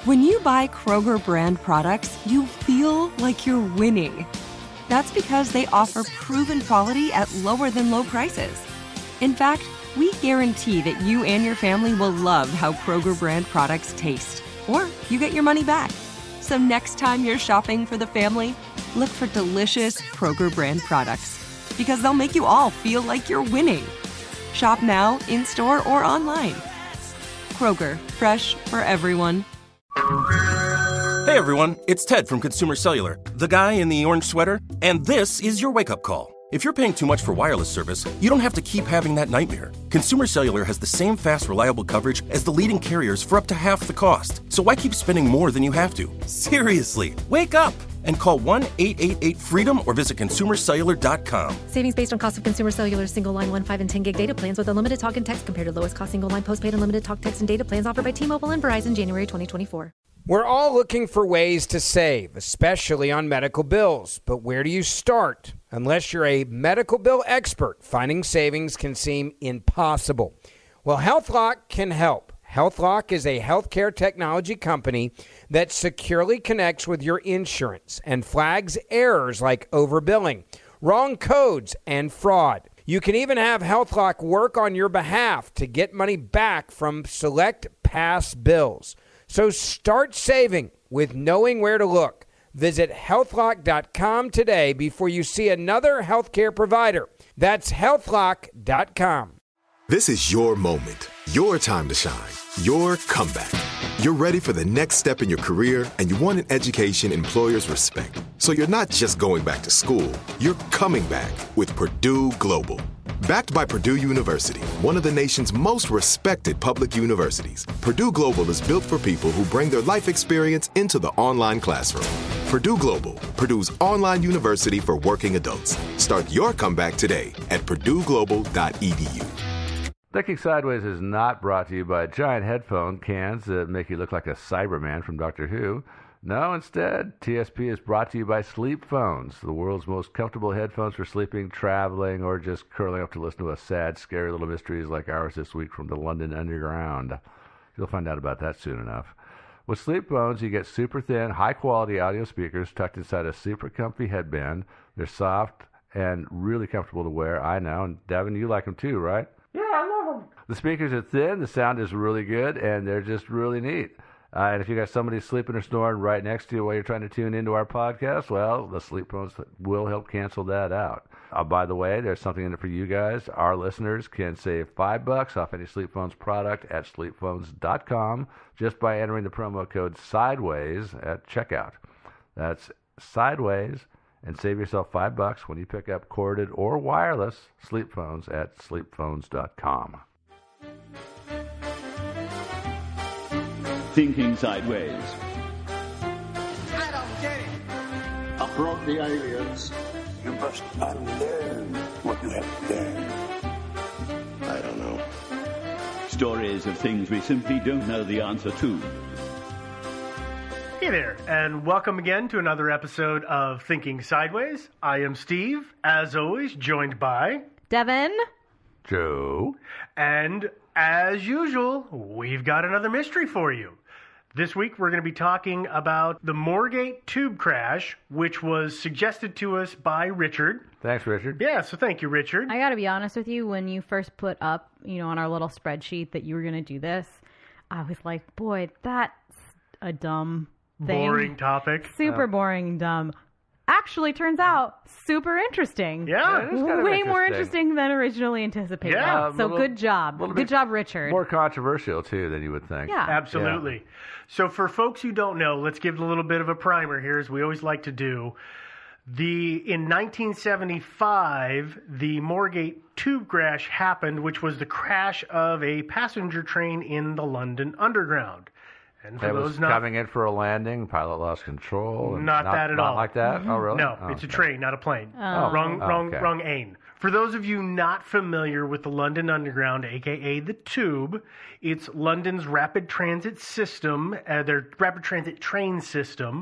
When you buy Kroger brand products, you feel like you're winning. That's because they offer proven quality at lower than low prices. In fact, we guarantee that you and your family will love how Kroger brand products taste, or you get your money back. So next time you're shopping for the family, look for delicious Kroger brand products, because they'll make you all feel like you're winning. Shop now, in-store, or online. Kroger, fresh for everyone. Hey everyone, it's Ted from Consumer Cellular, the guy in the orange sweater, and this is your wake-up call. If you're paying too much for wireless service, you don't have to keep having that nightmare. Consumer Cellular has the same fast, reliable coverage as the leading carriers for up to half the cost. So why keep spending more than you have to? Seriously, wake up and call 1-888-FREEDOM or visit consumercellular.com. Savings based on cost of Consumer Cellular single line 1, 5, and 10 gig data plans with unlimited talk and text compared to lowest cost single line postpaid unlimited talk, text, and data plans offered by T-Mobile and Verizon January 2024. We're all looking for ways to save, especially on medical bills. But where do you start? Unless you're a medical bill expert, finding savings can seem impossible. Well, HealthLock can help. HealthLock is a healthcare technology company that securely connects with your insurance and flags errors like overbilling, wrong codes, and fraud. You can even have HealthLock work on your behalf to get money back from select past bills. So start saving with knowing where to look. Visit healthlock.com today before you see another healthcare provider. That's healthlock.com. This is your moment, your time to shine, your comeback. You're ready for the next step in your career, and you want an education employers respect. So you're not just going back to school, you're coming back with Purdue Global. Backed by Purdue University, one of the nation's most respected public universities, Purdue Global is built for people who bring their life experience into the online classroom. Purdue Global, Purdue's online university for working adults. Start your comeback today at purdueglobal.edu. Thinking Sideways is not brought to you by giant headphone cans that make you look like a Cyberman from Doctor Who. No, instead, TSP is brought to you by Sleep Phones, the world's most comfortable headphones for sleeping, traveling, or just curling up to listen to a sad, scary little mysteries like ours this week from the London Underground. You'll find out about that soon enough. With Sleep Phones, you get super thin, high-quality audio speakers tucked inside a super comfy headband. They're soft and really comfortable to wear, I know. And Devin, you like them too, right? Yeah, I love them. The speakers are thin, the sound is really good, and they're just really neat. And if you got somebody sleeping or snoring right next to you while you're trying to tune into our podcast, well, the Sleep Phones will help cancel that out. By the way, there's something in it for you guys. Our listeners can save $5 off any Sleep Phones product at sleepphones.com just by entering the promo code SIDEWAYS at checkout. That's SIDEWAYS, and save yourself $5 when you pick up corded or wireless Sleep Phones at sleepphones.com. Thinking Sideways. I don't get it. Uproot the aliens. You must unlearn what you have learned. I don't know. Stories of things we simply don't know the answer to. Hey there, and welcome again to another episode of Thinking Sideways. I am Steve, as always, joined by Devin, Joe, and as usual, we've got another mystery for you. This week, we're going to be talking about the Moorgate tube crash, which was suggested to us by Richard. Thanks, Richard. Yeah, so thank you, Richard. I got to be honest with you, when you first put up, on our little spreadsheet that you were going to do this, I was like, boy, that's a dumb thing. Boring topic. Super boring and dumb. Actually, turns out, super interesting. Yeah. It is kind of way more interesting than originally anticipated. Yeah. So good job. Good job, Richard. More controversial, too, than you would think. Yeah. Absolutely. Yeah. So for folks who don't know, let's give a little bit of a primer here, as we always like to do. In 1975, the Moorgate tube crash happened, which was the crash of a passenger train in the London Underground. And for it those was not coming in for a landing, pilot lost control. Not that at all. Not like that? Mm-hmm. Oh, really? No, it's a train, not a plane. Wrong ain. For those of you not familiar with the London Underground, a.k.a. the Tube, it's London's rapid transit system, their rapid transit train system,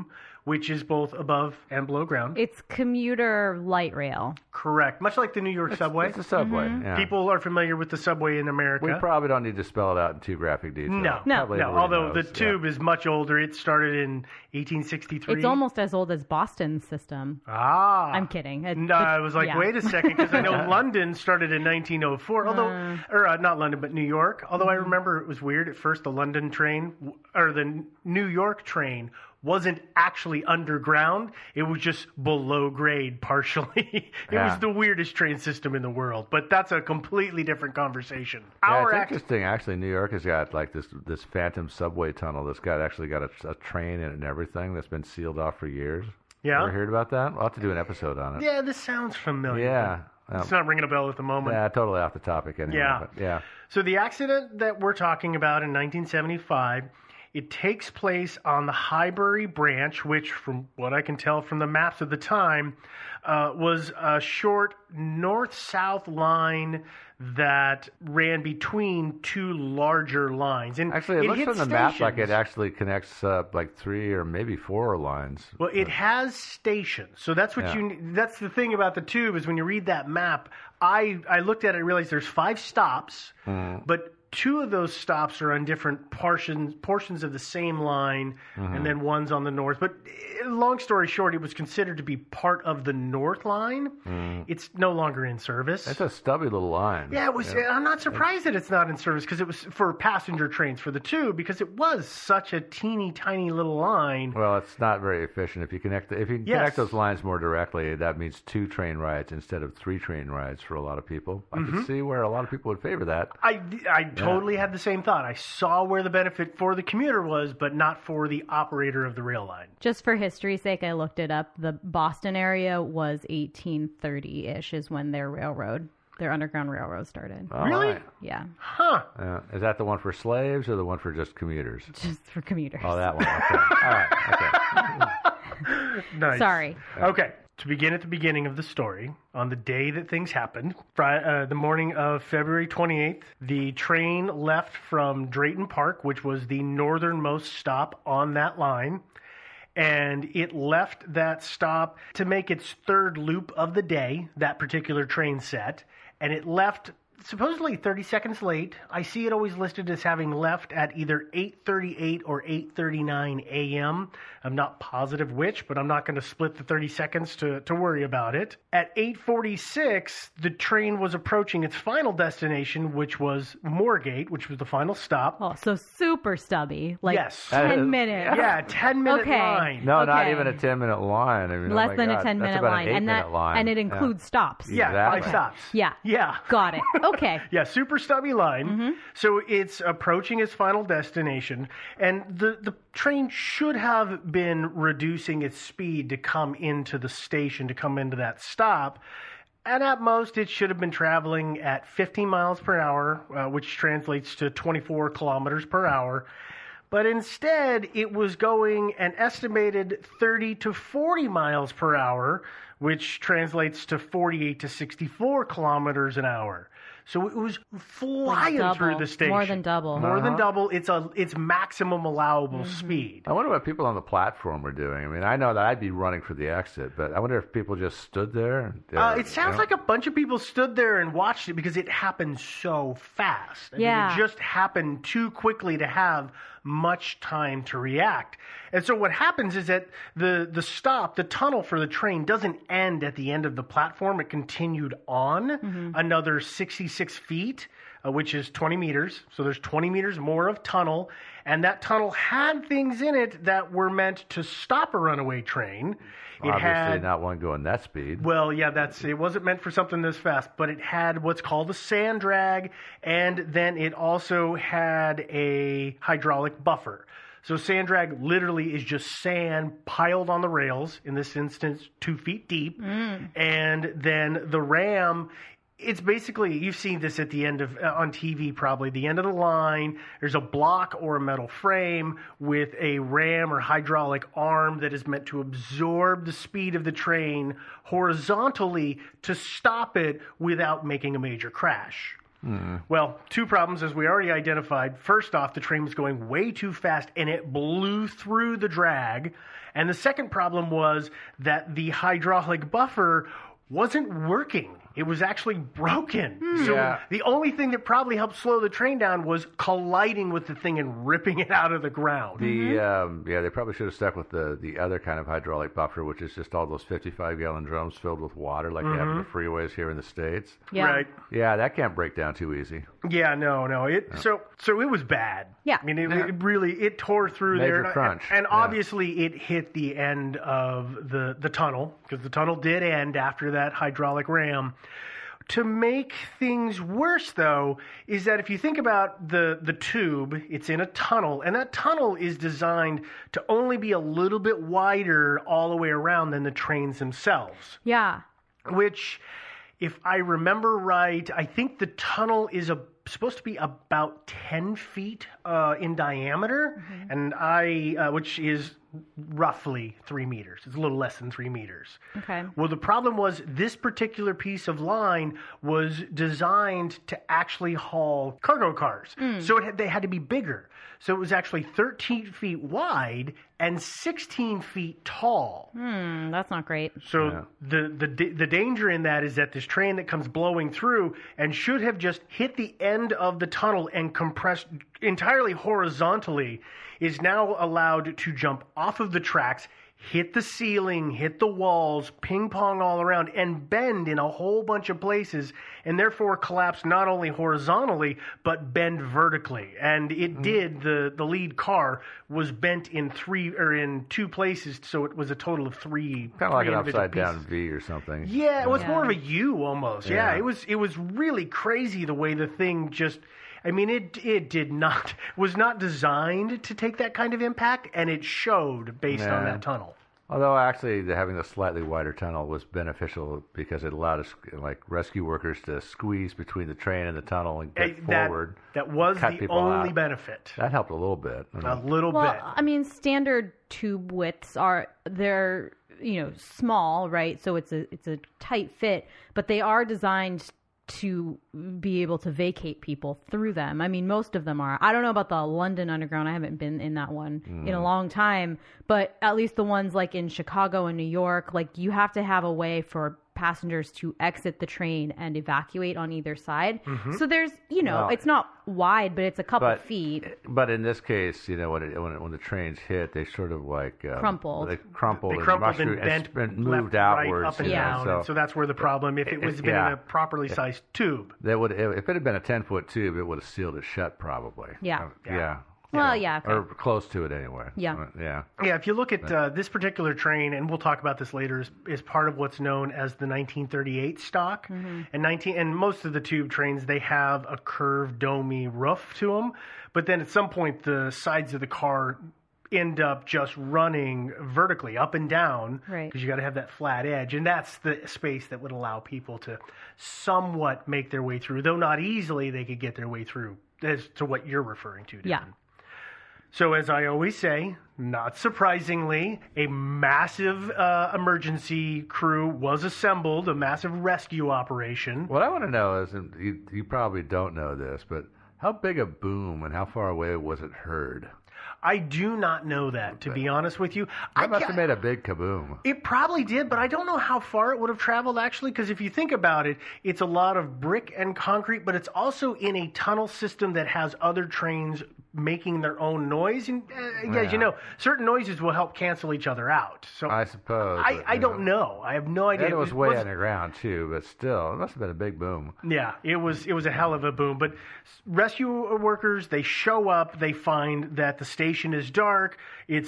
which is both above and below ground. It's commuter light rail. Correct. Much like the New York subway. It's the subway, yeah. People are familiar with the subway in America. We probably don't need to spell it out in too graphic detail. No. Although the tube is much older. It started in 1863. It's almost as old as Boston's system. Ah. I'm kidding. No, I was like, wait a second, because I know London started in 1904. Although, not London, but New York. Although I remember it was weird at first. The London train, or the New York train, wasn't actually underground. It was just below grade partially. It was the weirdest train system in the world. But that's a completely different conversation. It's interesting. Actually, New York has got like this phantom subway tunnel that's actually got a train in it and everything that's been sealed off for years. Yeah. Ever heard about that? We'll have to do an episode on it. Yeah, this sounds familiar. Yeah. It's not ringing a bell at the moment. Yeah, totally off the topic anyway. Yeah. But yeah. So the accident that we're talking about in 1975, it takes place on the Highbury branch, which, from what I can tell from the maps of the time, was a short north-south line that ran between two larger lines. And actually, it looks from the map like it stations. actually connects like 3 or maybe 4 lines. Well, it has stations, so that's what that's the thing about the tube is when you read that map. I looked at it and realized there's 5 stops, but 2 of those stops are on different portions of the same line, and then one's on the north. But long story short, it was considered to be part of the North Line. It's no longer in service. It's a stubby little line. Yeah, it was. I'm not surprised that it's not in service because it was for passenger trains for the tube because it was such a teeny tiny little line. Well, it's not very efficient. If you connect connect those lines more directly, that means 2 train rides instead of 3 train rides for a lot of people. I can see where a lot of people would favor that. I totally had the same thought. I saw where the benefit for the commuter was, but not for the operator of the rail line. Just for history's sake, I looked it up. The Boston area was 1830-ish is when their underground railroad started. Oh, really? Right. Yeah. Huh. Is that the one for slaves or the one for just commuters? Just for commuters. Oh, that one. Okay. All right. Okay. Nice. Sorry. Okay. To begin at the beginning of the story, on the day that things happened, the morning of February 28th, the train left from Drayton Park, which was the northernmost stop on that line, and it left that stop to make its 3rd loop of the day, that particular train set, and it left supposedly 30 seconds late. I see it always listed as having left at either 8:38 or 8:39 a.m. I'm not positive which, but I'm not going to split the 30 seconds to worry about it. At 8:46, the train was approaching its final destination, which was Moorgate, which was the final stop. Oh, so super stubby. Like yes. 10 minutes. Yeah, 10-minute line. No, not even a 10-minute line. I mean, less than a 10-minute line. An 8-minute line. And it includes stops. Yeah, Exactly. 5 stops. Yeah. Yeah. Got it. Okay. Yeah, super stubby line. So it's approaching its final destination, and the train should have been reducing its speed to come into the station, to come into that stop. And at most, it should have been traveling at 15 miles per hour, which translates to 24 kilometers per hour. But instead, it was going an estimated 30 to 40 miles per hour, which translates to 48 to 64 kilometers an hour. So it was flying through the station. More than double. More than double. It's maximum allowable speed. I wonder what people on the platform were doing. I mean, I know that I'd be running for the exit, but I wonder if people just stood there. It sounds like a bunch of people stood there and watched it because it happened so fast. I mean, it just happened too quickly to have much time to react. And so what happens is that the tunnel for the train doesn't end at the end of the platform. It continued on another 66 feet, which is 20 meters. So there's 20 meters more of tunnel. And that tunnel had things in it that were meant to stop a runaway train. Obviously not one going that speed. Well, yeah, it wasn't meant for something this fast, but it had what's called a sand drag, and then it also had a hydraulic buffer. So sand drag literally is just sand piled on the rails, in this instance 2 feet deep, and then the ram. It's basically, you've seen this at the end of, on TV probably, the end of the line, there's a block or a metal frame with a ram or hydraulic arm that is meant to absorb the speed of the train horizontally to stop it without making a major crash. Well, two problems, as we already identified. First off, the train was going way too fast, and it blew through the drag. And the second problem was that the hydraulic buffer wasn't working. It was actually broken. So the only thing that probably helped slow the train down was colliding with the thing and ripping it out of the ground. They probably should have stuck with the other kind of hydraulic buffer, which is just all those 55-gallon drums filled with water like they have in the freeways here in the States. Yeah. Right. Yeah, that can't break down too easy. Yeah, no. So it was bad. Yeah. I mean, it really tore through Major there. crunch. And obviously it hit the end of the tunnel, because the tunnel did end after that hydraulic ram. To make things worse, though, is that if you think about the tube, it's in a tunnel, and that tunnel is designed to only be a little bit wider all the way around than the trains themselves. Yeah. Which, if I remember right, I think the tunnel is supposed to be about 10 feet in diameter, and which is roughly 3 meters. It's a little less than 3 meters. Okay. Well, the problem was this particular piece of line was designed to actually haul cargo cars. So they had to be bigger. So it was actually 13 feet wide and 16 feet tall. That's not great. So the danger in that is that this train that comes blowing through and should have just hit the end of the tunnel and compressed entirely horizontally is now allowed to jump off of the tracks, hit the ceiling, hit the walls, ping pong all around, and bend in a whole bunch of places, and therefore collapse not only horizontally, but bend vertically. And it did. The lead car was bent in two places, so it was a total of three. Kind of like an individual upside-down pieces. V or something. Yeah, it was more of a U almost. Yeah. It was really crazy the way the thing just. I mean, it was not designed to take that kind of impact, and it showed based on that tunnel. Although actually having the slightly wider tunnel was beneficial because it allowed us, like rescue workers, to squeeze between the train and the tunnel and get forward. That was cut the people only out. benefit. That helped a little bit. A little Well, bit. I mean, standard tube widths they're small, right? So it's a tight fit, but they are designed to be able to vacate people through them. I mean, most of them are. I don't know about the London Underground. I haven't been in that one in a long time, but at least the ones like in Chicago and New York, like you have to have a way for passengers to exit the train and evacuate on either side. So there's, it's not wide, but it's a couple feet. But in this case, when the trains hit, they sort of like crumpled. They crumpled and bent moved left, outwards. right, up and down. So that's where the problem. If it was been in a properly sized tube, if it had been a 10-foot tube, it would have sealed it shut probably. Yeah. Well, yeah. Okay. Or close to it anyway. Yeah. Yeah, if you look at this particular train, and we'll talk about this later, is part of what's known as the 1938 stock. And most of the tube trains, they have a curved, domey roof to them. But then at some point, the sides of the car end up just running vertically up and down, right? Because you got to have that flat edge, and that's the space that would allow people to somewhat make their way through, though not easily. They could get their way through, as to what you're referring to, Devin. Yeah. So as I always say, not surprisingly, a massive emergency crew was assembled, a massive rescue operation. What I want to know is, and you probably don't know this, but how big a boom and how far away was it heard? I do not know that, to be honest with you. That must have made a big kaboom. It probably did, but I don't know how far it would have traveled, actually, because if you think about it, it's a lot of brick and concrete, but it's also in a tunnel system that has other trains making their own noise. And as you know, certain noises will help cancel each other out. So I suppose. I don't know. I have no idea. And it was way underground, too, but still, it must have been a big boom. Yeah, it was a hell of a boom. But rescue workers, they show up, they find that the station is dark, it's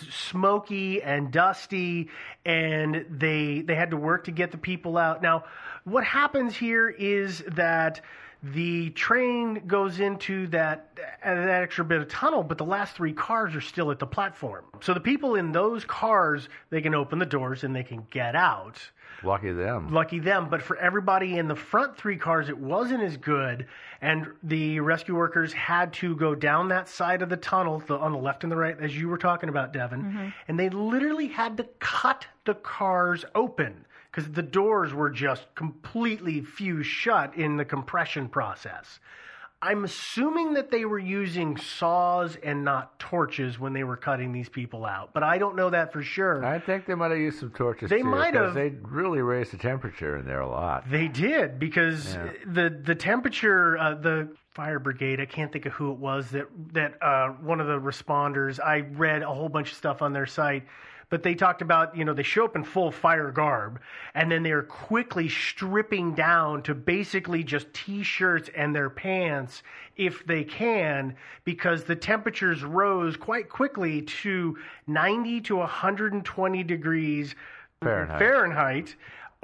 smoky and dusty, and they had to work to get the people out. Now, what happens here is that the train goes into that extra bit of tunnel, but the last three cars are still at the platform. So the people in those cars, they can open the doors and they can get out. Lucky them. Lucky them. But for everybody in the front three cars, it wasn't as good. And the rescue workers had to go down that side of the tunnel, on the left and the right, as you were talking about, Devin. And they literally had to cut the cars open because the doors were just completely fused shut in the compression process. I'm assuming that they were using saws and not torches when they were cutting these people out, but I don't know that for sure. I think they might have used some torches They too, might have. They really raised the temperature in there a lot. They did, because the temperature, the fire brigade, I can't think of who it was, that one of the responders, I read a whole bunch of stuff on their site, but they talked about, they show up in full fire garb, and then they're quickly stripping down to basically just T-shirts and their pants, if they can, because the temperatures rose quite quickly to 90 to 120 degrees Fahrenheit,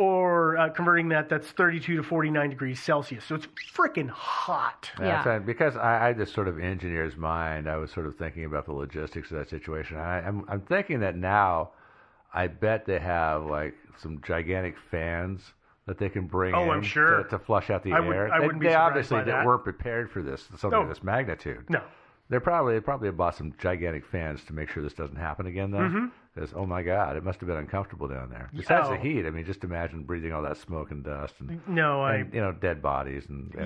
or converting that's 32 to 49 degrees Celsius. So it's freaking hot. Yeah. Because I just sort of engineer's mind, I was sort of thinking about the logistics of that situation. I'm thinking that now, I bet they have like some gigantic fans that they can bring in I'm sure. to flush out the air. I wouldn't be they surprised obviously by that. weren't prepared for this, something of this magnitude. No. They probably have bought some gigantic fans to make sure this doesn't happen again, though. Because, oh my God, it must have been uncomfortable down there. Besides the heat, I mean, just imagine breathing all that smoke and dust and dead bodies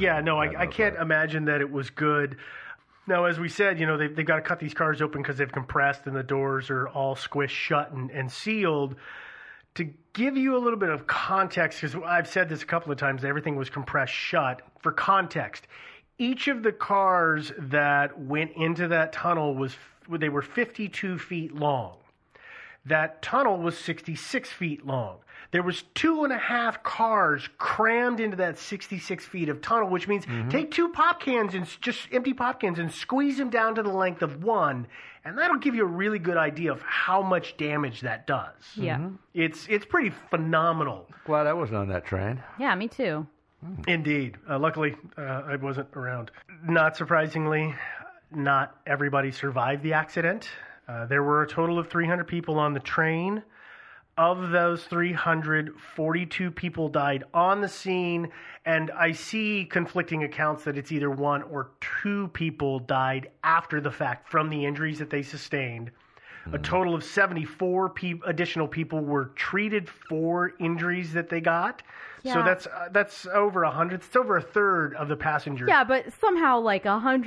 I can't imagine that it was good. Now, as we said, they've got to cut these cars open because they've compressed and the doors are all squished shut and sealed. To give you a little bit of context, because I've said this a couple of times, everything was compressed shut. For context, each of the cars that went into that tunnel they were 52 feet long. That tunnel was 66 feet long. There was 2.5 cars crammed into that 66 feet of tunnel, which means take 2 pop cans and just empty pop cans and squeeze them down to the length of one, and that'll give you a really good idea of how much damage that does. Yeah. It's pretty phenomenal. Glad I wasn't on that train. Yeah, me too. Indeed. Luckily, I wasn't around. Not surprisingly, not everybody survived the accident. There were a total of 300 people on the train. Of those 300, 42 people died on the scene, and I see conflicting accounts that it's either 1 or 2 people died after the fact from the injuries that they sustained. A total of 74 additional people were treated for injuries that they got. Yeah. So that's over 100. It's over a third of the passengers. Yeah, but somehow like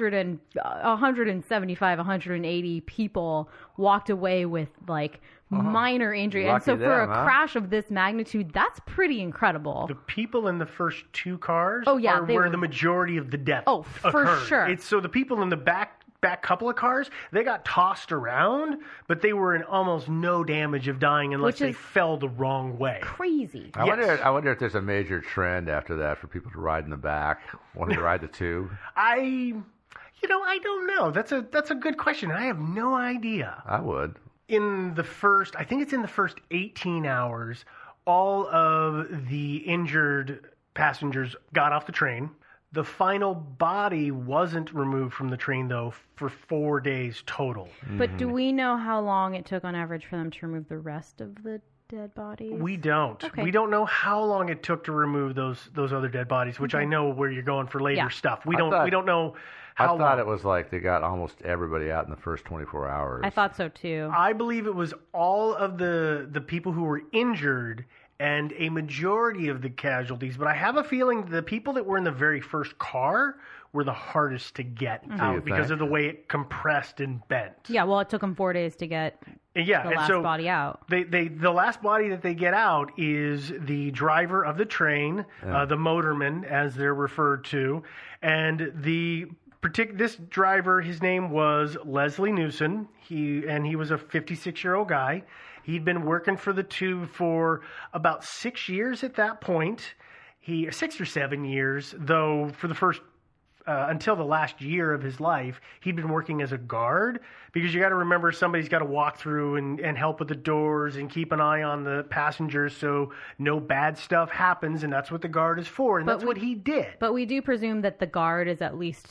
175, 180 people walked away with like minor injury. Lucky and so for them, a crash of this magnitude, that's pretty incredible. The people in the first 2 cars are where the majority of the death for occurred. Sure. So the people in the back couple of cars, they got tossed around, but they were in almost no damage of dying unless they fell the wrong way. Crazy. I wonder if there's a major trend after that for people to ride in the back, wanting to ride the tube. I don't know. That's a good question. I have no idea. I would. I think it's in the first 18 hours, all of the injured passengers got off the train. The final body wasn't removed from the train, though, for 4 days total. But do we know how long it took on average for them to remove the rest of the dead bodies? We don't. Okay. We don't know how long it took to remove those other dead bodies, which I know where you're going for later stuff. We don't know how long. I thought it was like they got almost everybody out in the first 24 hours. I thought so, too. I believe it was all of the people who were injured and a majority of the casualties, but I have a feeling the people that were in the very first car were the hardest to get out because of the way it compressed and bent. Yeah, well, it took them 4 days to get the last body out. The last body that they get out is the driver of the train, the motorman, as they're referred to, and this driver, his name was Leslie Newson. He was a 56-year-old guy. He'd been working for the tube for about 6 years at that point. 6 or 7 years, though for the first until the last year of his life, he'd been working as a guard, because you got to remember somebody's got to walk through and help with the doors and keep an eye on the passengers so no bad stuff happens, and that's what the guard is for, and that's what he did. But we do presume that the guard is at least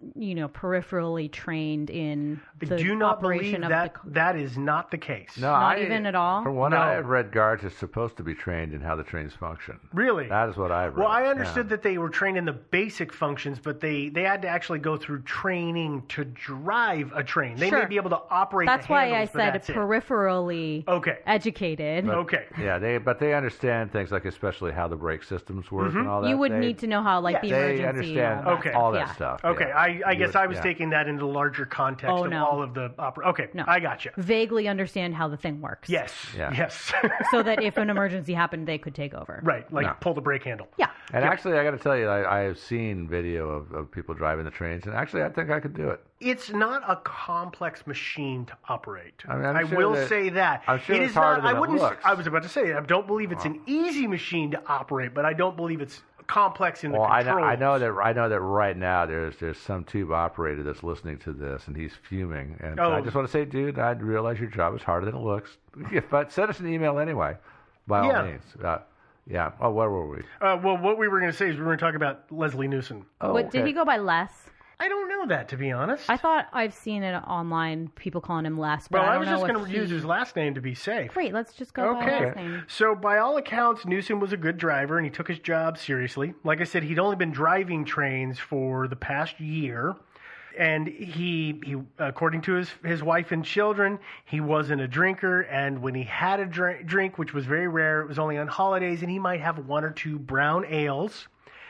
peripherally trained in the I do not operation believe of that is not the case. No, Not even at all? From what No. I have read, guards are supposed to be trained in how the trains function. Really? That is what I've read. Well, I understood that they were trained in the basic functions, but they had to actually go through training to drive a train. They may Sure. be able to operate That's the why handles, I but said that's it. peripherally educated. Okay. Yeah, they understand things like especially how the brake systems work and all that. You would They- need to know how, like, the they emergency. understand all that stuff. Okay, yeah. I You guess would- I was yeah. taking that into the larger context Oh, of no. all of the opera. Okay, No. I got you. Vaguely understand how the thing works. Yes, Yeah. yes. So that if an emergency happened, they could take over. Right, like No. pull the brake handle. Yeah. And actually, I got to tell you, I have seen video of people driving the trains, and actually, I think I could do it. It's not a complex machine to operate. I mean, I'm I sure will that- say that. I'm sure it it's is harder not. I than it wouldn't. looks. I was about to say. I don't believe it's an easy machine to operate, but I don't believe it's complex in the Well, controls. I know that right now there's some tube operator that's listening to this, and he's fuming. And Oh. I just want to say, dude, I realize your job is harder than it looks. But send us an email anyway, by Yeah. all means. Yeah. Oh, where were we? Well, what we were going to say is we were going to talk about Leslie Newsom. Oh, What, did he go by Les? I don't know that, to be honest. I thought I've seen it online, people calling him Les, but Well, I I don't was know just if going to use his last name to be safe. Great, let's just go by his last name. So by all accounts, Newsom was a good driver and he took his job seriously. Like I said, he'd only been driving trains for the past year. And he according to his wife and children, he wasn't a drinker. And when he had a drink, which was very rare, it was only on holidays, and he might have one or two brown ales.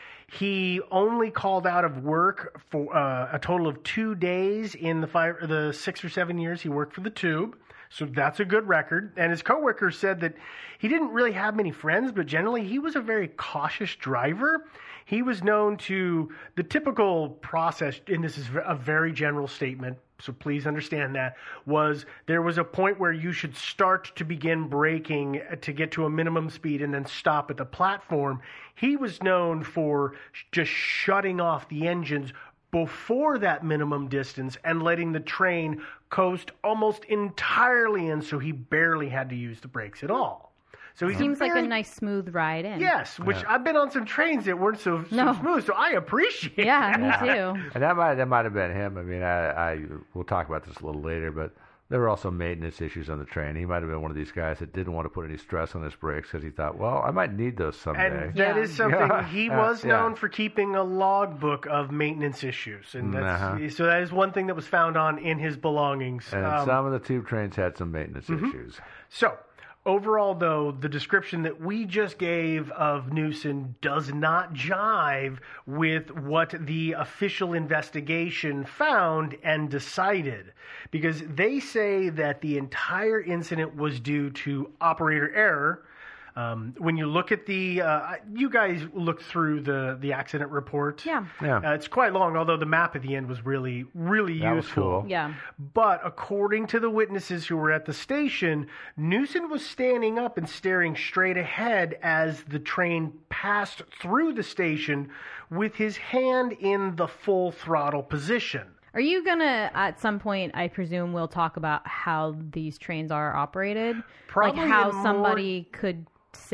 He only called out of work for a total of 2 days in the 6 or 7 years he worked for the Tube. So that's a good record. And his coworkers said that he didn't really have many friends, but generally he was a very cautious driver. He was known to the typical process, and this is a very general statement, so please understand that, was there was a point where you should start to begin braking to get to a minimum speed and then stop at the platform. He was known for just shutting off the engines before that minimum distance and letting the train coast almost entirely in, so he barely had to use the brakes at all. So he Seems like a nice smooth ride in. Yes, which I've been on some trains that weren't so smooth, so I appreciate it. Yeah, me too. And that might have been him. I mean, we'll talk about this a little later, but there were also maintenance issues on the train. He might have been one of these guys that didn't want to put any stress on his brakes because he thought, well, I might need those someday. And that is something he was Yeah. known for keeping a logbook of maintenance issues, and that's, so that is one thing that was found in his belongings. And some of the tube trains had some maintenance issues. So, overall, though, the description that we just gave of Newsom does not jive with what the official investigation found and decided, because they say that the entire incident was due to operator error. When you look at you guys looked through the accident report. Yeah. It's quite long, although the map at the end was really, really That was useful. cool. Yeah. But according to the witnesses who were at the station, Newsom was standing up and staring straight ahead as the train passed through the station with his hand in the full throttle position. Are you going to, at some point, I presume we'll talk about how these trains are operated? Probably like how in more- somebody could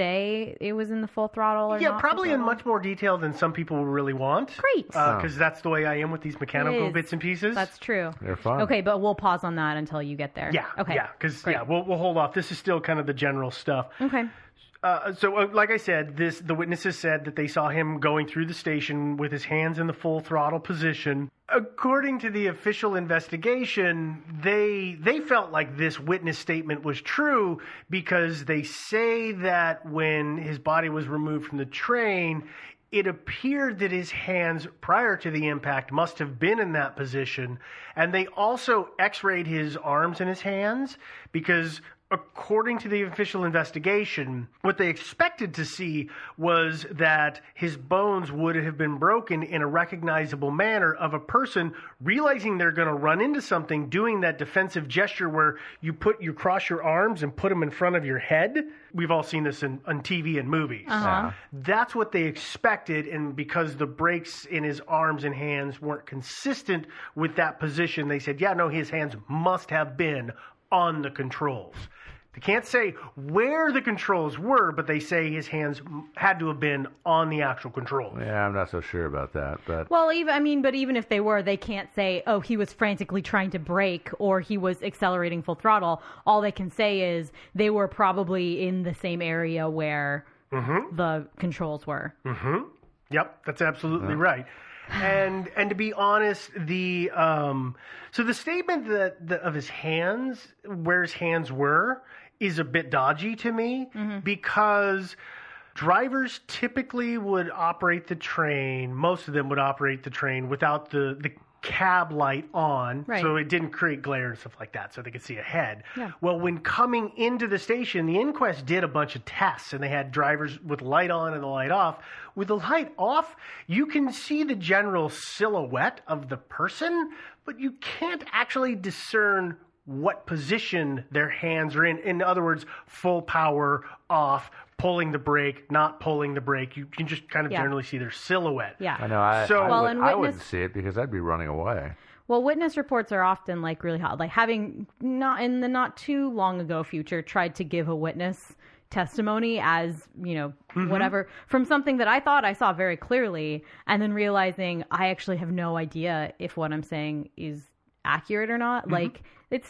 say it was in the full throttle or Yeah, not probably full in throttle? much more detail than some people really want. Great. Because that's the way I am with these mechanical is. bits and pieces. That's true. They're fun. Okay, but we'll pause on that until you get there. Yeah. Okay. Yeah, because Great. we'll hold off. This is still kind of the general stuff. Okay. So, like I said, the witnesses said that they saw him going through the station with his hands in the full throttle position. According to the official investigation, they felt like this witness statement was true because they say that when his body was removed from the train, it appeared that his hands prior to the impact must have been in that position. And they also x-rayed his arms and his hands because according to the official investigation, what they expected to see was that his bones would have been broken in a recognizable manner of a person realizing they're going to run into something, doing that defensive gesture where you cross your arms and put them in front of your head. We've all seen this on TV and movies. Uh-huh. That's what they expected, and because the breaks in his arms and hands weren't consistent with that position, they said, yeah, no, his hands must have been on the controls. They can't say where the controls were, but they say his hands had to have been on the actual controls. Yeah, I'm not so sure about that. But Well, even if they were, they can't say, oh, he was frantically trying to brake or he was accelerating full throttle. All they can say is they were probably in the same area where the controls were. Mm-hmm. Yep, that's absolutely right. And to be honest, so the statement that of his hands, where his hands were, is a bit dodgy to me because drivers typically would operate the train. Most of them would operate the train without the cab light on, so it didn't create glare and stuff like that, so they could see ahead. Yeah. Well, when coming into the station, the Inquest did a bunch of tests, and they had drivers with light on and the light off. With the light off, you can see the general silhouette of the person, but you can't actually discern what position their hands are in. In other words, full power, off, pulling the brake, not pulling the brake. You can just kind of generally see their silhouette. Yeah. I know. I wouldn't see it because I'd be running away. Well, witness reports are often like really hot. Like having in the not too long ago future tried to give a witness testimony as, whatever, from something that I thought I saw very clearly, and then realizing I actually have no idea if what I'm saying is accurate or not. Like,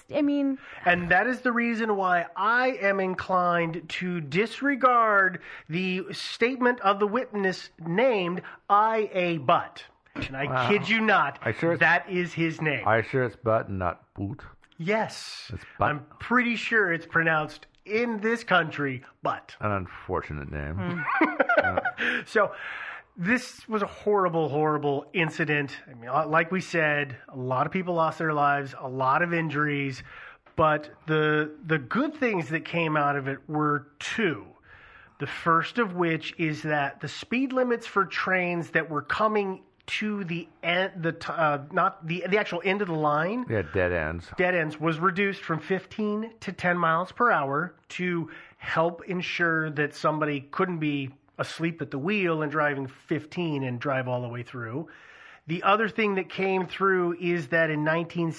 And that is the reason why I am inclined to disregard the statement of the witness named I.A. Butt. And I kid you not, that is his name. Are you sure it's Butt and not Boot? Yes. It's Butt. I'm pretty sure it's pronounced in this country, Butt. An unfortunate name. So this was a horrible, horrible incident. I mean, like we said, a lot of people lost their lives, a lot of injuries, but the good things that came out of it were two. The first of which is that the speed limits for trains that were coming to the end, not the actual end of the line. Yeah, dead ends was reduced from 15 to 10 miles per hour to help ensure that somebody couldn't be asleep at the wheel and driving 15 and drive all the way through. The other thing that came through is that in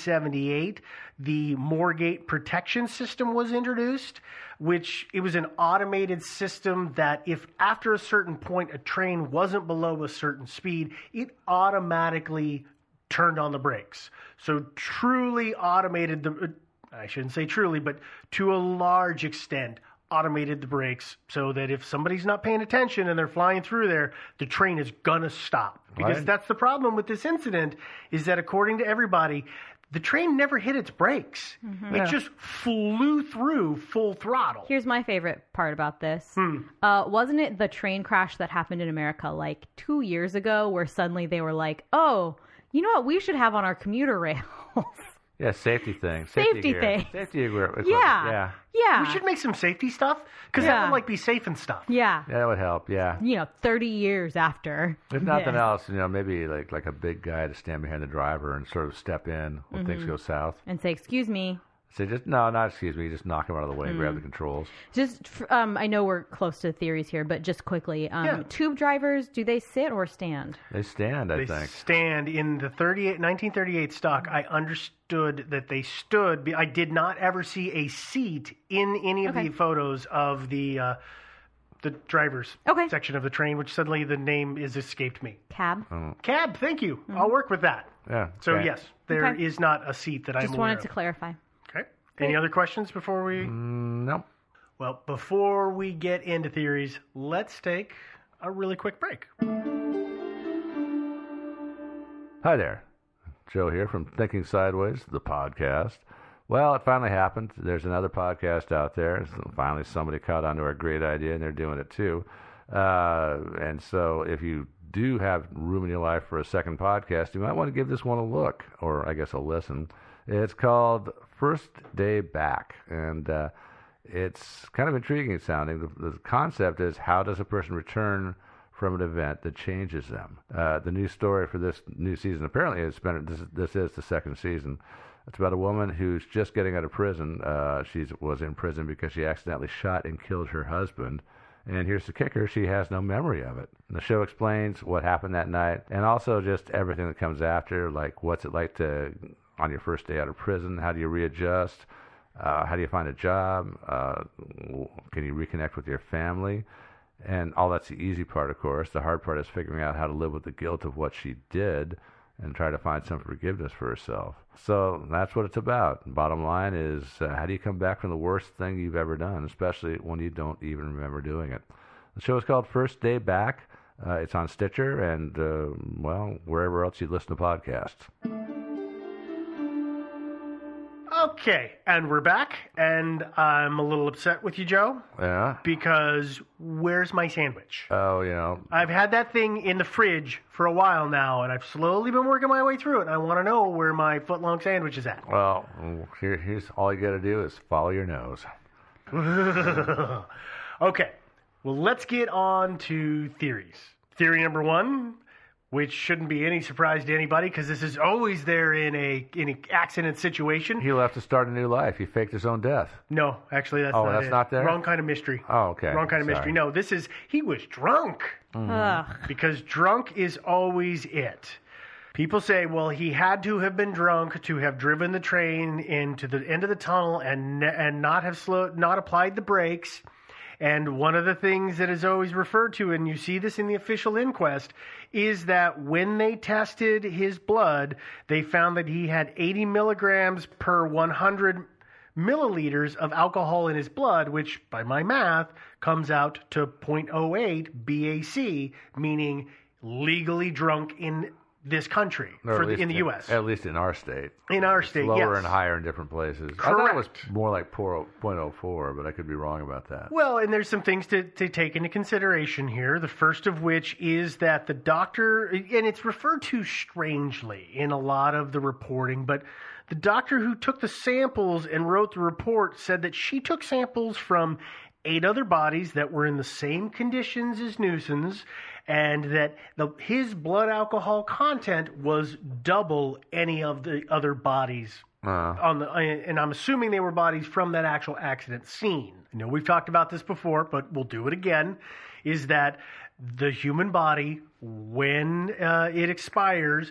1978, the Moorgate protection system was introduced, which it was an automated system that if after a certain point a train wasn't below a certain speed, it automatically turned on the brakes. So truly automated I shouldn't say truly, but to a large extent, automated the brakes so that if somebody's not paying attention and they're flying through there, the train is going to stop. Because that's the problem with this incident, is that according to everybody, the train never hit its brakes. It just flew through full throttle. Here's my favorite part about this. Wasn't it the train crash that happened in America like 2 years ago where suddenly they were like, oh, you know what we should have on our commuter rails? Yeah, safety things. Safety things. Safety equipment. Yeah. We should make some safety stuff, because that would be safe and stuff. Yeah. Yeah, that would help, 30 years after. If nothing else, maybe like a big guy to stand behind the driver and sort of step in when things go south. And say, excuse me. Say, not excuse me, just knock him out of the way and grab the controls. Just, I know we're close to theories here, but just quickly, tube drivers, do they sit or stand? They stand, I think. They stand. In the 1938 stock, I understood that they stood. I did not ever see a seat in any of the photos of the driver's section of the train, which suddenly the name is escaped me. Cab? Cab, thank you. I'll work with that. Yeah. So, yes, there is not a seat that I'm aware of. Just wanted to clarify. Okay. Any other questions before we... No. Well, before we get into theories, let's take a really quick break. Hi there. Joe here from Thinking Sideways, the podcast. Well, it finally happened. There's another podcast out there. Finally, somebody caught on to our great idea, and they're doing it too. And so if you do have room in your life for a second podcast, you might want to give this one a look, or I guess a listen. It's called First Day Back, and it's kind of intriguing sounding. The concept is, how does a person return from an event that changes them? The new story for this new season, apparently, this is the second season. It's about a woman who's just getting out of prison. She was in prison because she accidentally shot and killed her husband. And here's the kicker, she has no memory of it. And the show explains what happened that night, and also just everything that comes after, like what's it like to... on your first day out of prison, how do you readjust? How do you find a job? Can you reconnect with your family? And all that's the easy part, of course. The hard part is figuring out how to live with the guilt of what she did and try to find some forgiveness for herself. So that's what it's about. Bottom line is, how do you come back from the worst thing you've ever done, especially when you don't even remember doing it? The show is called First Day Back. It's on Stitcher and, wherever else you listen to podcasts. Okay, and we're back, and I'm a little upset with you, Joe. Yeah? Because where's my sandwich? Oh, I've had that thing in the fridge for a while now, and I've slowly been working my way through it, and I want to know where my footlong sandwich is at. Well, here's all you got to do is follow your nose. Okay, well, let's get on to theories. Theory number one, which shouldn't be any surprise to anybody because this is always there in an accident situation. He left to start a new life. He faked his own death. No, actually, that's not it. Not there? Wrong kind of mystery. Oh, okay. Wrong kind of mystery. No, he was drunk. Because drunk is always it. People say, well, he had to have been drunk to have driven the train into the end of the tunnel and not applied the brakes. And one of the things that is always referred to, and you see this in the official inquest, is that when they tested his blood, they found that he had 80 milligrams per 100 milliliters of alcohol in his blood, which, by my math, comes out to 0.08 BAC, meaning legally drunk in this country, in the U.S. At least in our state. In our state, yes. Lower and higher in different places. Correct. I thought it was more like 0.04, but I could be wrong about that. Well, and there's some things to take into consideration here. The first of which is that the doctor, and it's referred to strangely in a lot of the reporting, but the doctor who took the samples and wrote the report said that she took samples from 8 other bodies that were in the same conditions as Newson's, and that his blood alcohol content was double any of the other bodies and I'm assuming they were bodies from that actual accident scene. I know we've talked about this before, but we'll do it again, is that the human body, when it expires,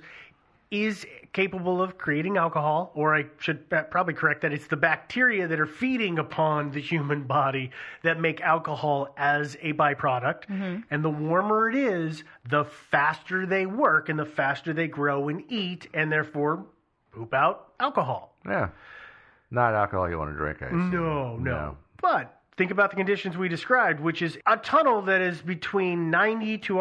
is capable of creating alcohol, or I should probably correct that, it's the bacteria that are feeding upon the human body that make alcohol as a byproduct. Mm-hmm. And the warmer it is, the faster they work and the faster they grow and eat, and therefore poop out alcohol. Yeah. Not alcohol you want to drink, I assume. No. But think about the conditions we described, which is a tunnel that is between 90 to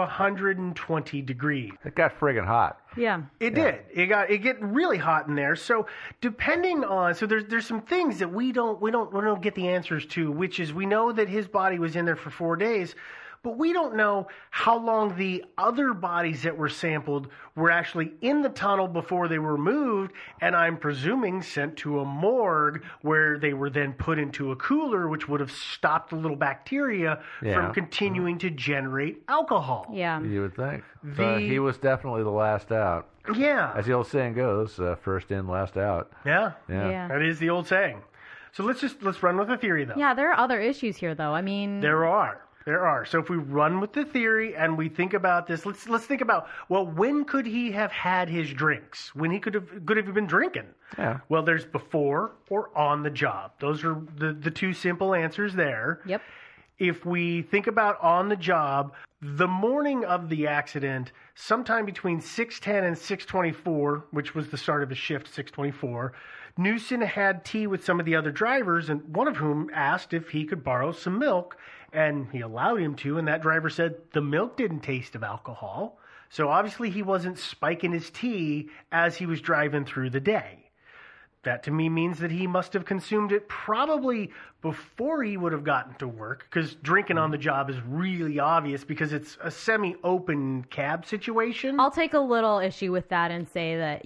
120 degrees. It got friggin' hot. Yeah. It did. It get really hot in there. So depending on, there's some things that we don't get the answers to, which is we know that his body was in there for 4 days, but we don't know how long the other bodies that were sampled were actually in the tunnel before they were moved, and I'm presuming sent to a morgue where they were then put into a cooler, which would have stopped the little bacteria from continuing to generate alcohol. Yeah. You would think. He was definitely the last out. Yeah. As the old saying goes, first in, last out. Yeah. That is the old saying. So let's run with the theory, though. Yeah, there are other issues here, though. I mean... There are. So if we run with the theory and we think about this, let's think about, well, when could he have had his drinks? When he could have been drinking? Yeah. Well, there's before or on the job. Those are the two simple answers there. Yep. If we think about on the job, the morning of the accident, sometime between 6:10 and 6:24, which was the start of his shift, 6:24, Newson had tea with some of the other drivers, and one of whom asked if he could borrow some milk, and he allowed him to, and that driver said the milk didn't taste of alcohol. So obviously he wasn't spiking his tea as he was driving through the day. That to me means that he must have consumed it probably before he would have gotten to work, because drinking on the job is really obvious because it's a semi-open cab situation. I'll take a little issue with that and say that,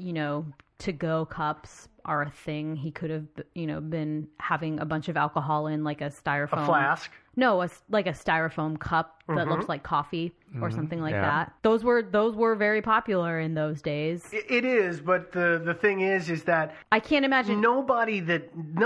to-go cups are a thing. He could have, been having a bunch of alcohol in like a styrofoam. A flask? No, like a styrofoam cup that looks like coffee or something like that. Those were very popular in those days. It is, but the thing is that I can't imagine nobody that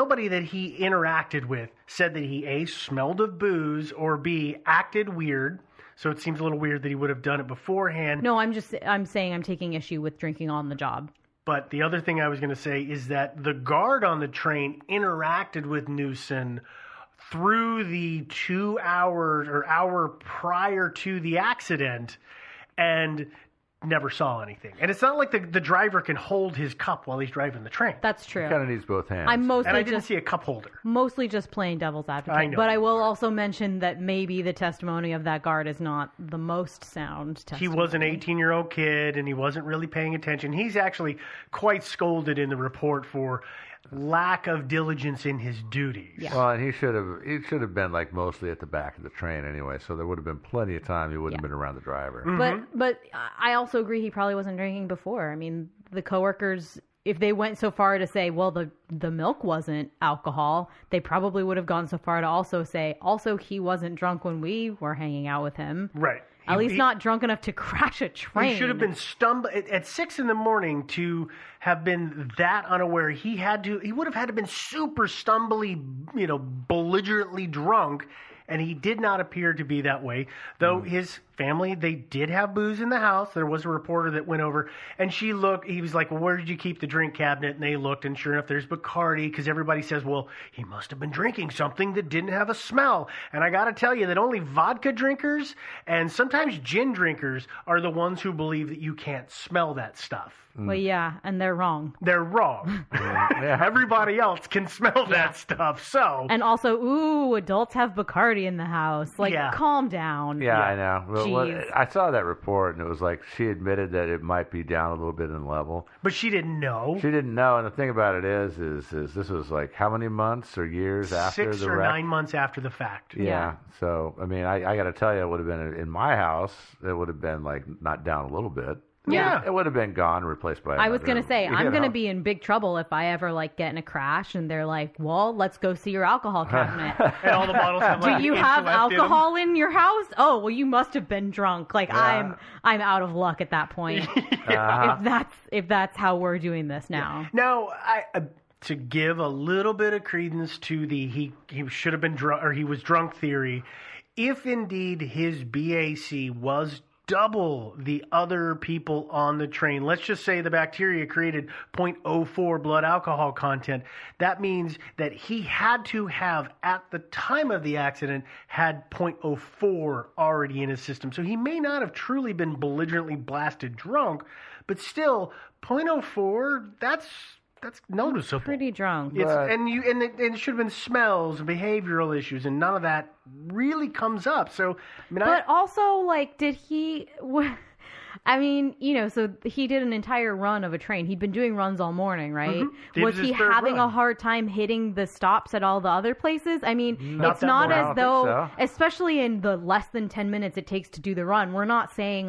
he interacted with said that he A, smelled of booze, or B, acted weird. So it seems a little weird that he would have done it beforehand. No, I'm saying I'm taking issue with drinking on the job. But the other thing I was going to say is that the guard on the train interacted with Newson through the 2 hours or hour prior to the accident and never saw anything. And it's not like the driver can hold his cup while he's driving the train. That's true. He kind of needs both hands. I'm mostly and I didn't see a cup holder. Mostly just playing devil's advocate. I know. But I will also mention that maybe the testimony of that guard is not the most sound testimony. He was an 18-year-old kid, and he wasn't really paying attention. He's actually quite scolded in the report for lack of diligence in his duties. Yeah. Well, and he should have been like mostly at the back of the train anyway, so there would have been plenty of time he wouldn't have been around the driver. Mm-hmm. But I also agree he probably wasn't drinking before. I mean, the coworkers, if they went so far to say, well, the milk wasn't alcohol, they probably would have gone so far to also say, also he wasn't drunk when we were hanging out with him. Right. At least not drunk enough to crash a train. He should have been at 6 a.m. to have been that unaware. He would have had to been super stumbly, belligerently drunk, and he did not appear to be that way. Though his family, they did have booze in the house. There was a reporter that went over, and he was like, well, where did you keep the drink cabinet? And they looked, and sure enough, there's Bacardi, because everybody says, well, he must have been drinking something that didn't have a smell. And I got to tell you that only vodka drinkers and sometimes gin drinkers are the ones who believe that you can't smell that stuff. Well, yeah, and they're wrong. They're wrong. Everybody else can smell that stuff. So, and also, adults have Bacardi in the house. Like, calm down. Yeah, I know. Well, I saw that report, and it was like she admitted that it might be down a little bit in level. But she didn't know. She didn't know, and the thing about it is this was like how many months or years after the wreck? 6 or 9 months after the fact. Yeah. So, I mean, I got to tell you, it would have been in my house, it would have been like not down a little bit. Yeah. It would have been gone, replaced by another. I was going to say, I'm going to be in big trouble if I ever get in a crash and they're like, well, let's go see your alcohol cabinet. And all the bottles have Do you have alcohol in your house? Oh, well, you must have been drunk. I'm out of luck at that point. If that's how we're doing this now. Now, to give a little bit of credence to the he should have been drunk or he was drunk theory, if indeed his BAC was double the other people on the train. Let's just say the bacteria created 0.04 blood alcohol content. That means that he had to have, at the time of the accident, had 0.04 already in his system. So he may not have truly been belligerently blasted drunk, but still, 0.04, that's noticeable. Pretty drunk. And it should have been smells and behavioral issues, and none of that really comes up. So, also, did he? I mean, so he did an entire run of a train. He'd been doing runs all morning, right? Mm-hmm. Was he having a hard time hitting the stops at all the other places? I mean, it's not as though, especially in the less than 10 minutes it takes to do the run, we're not saying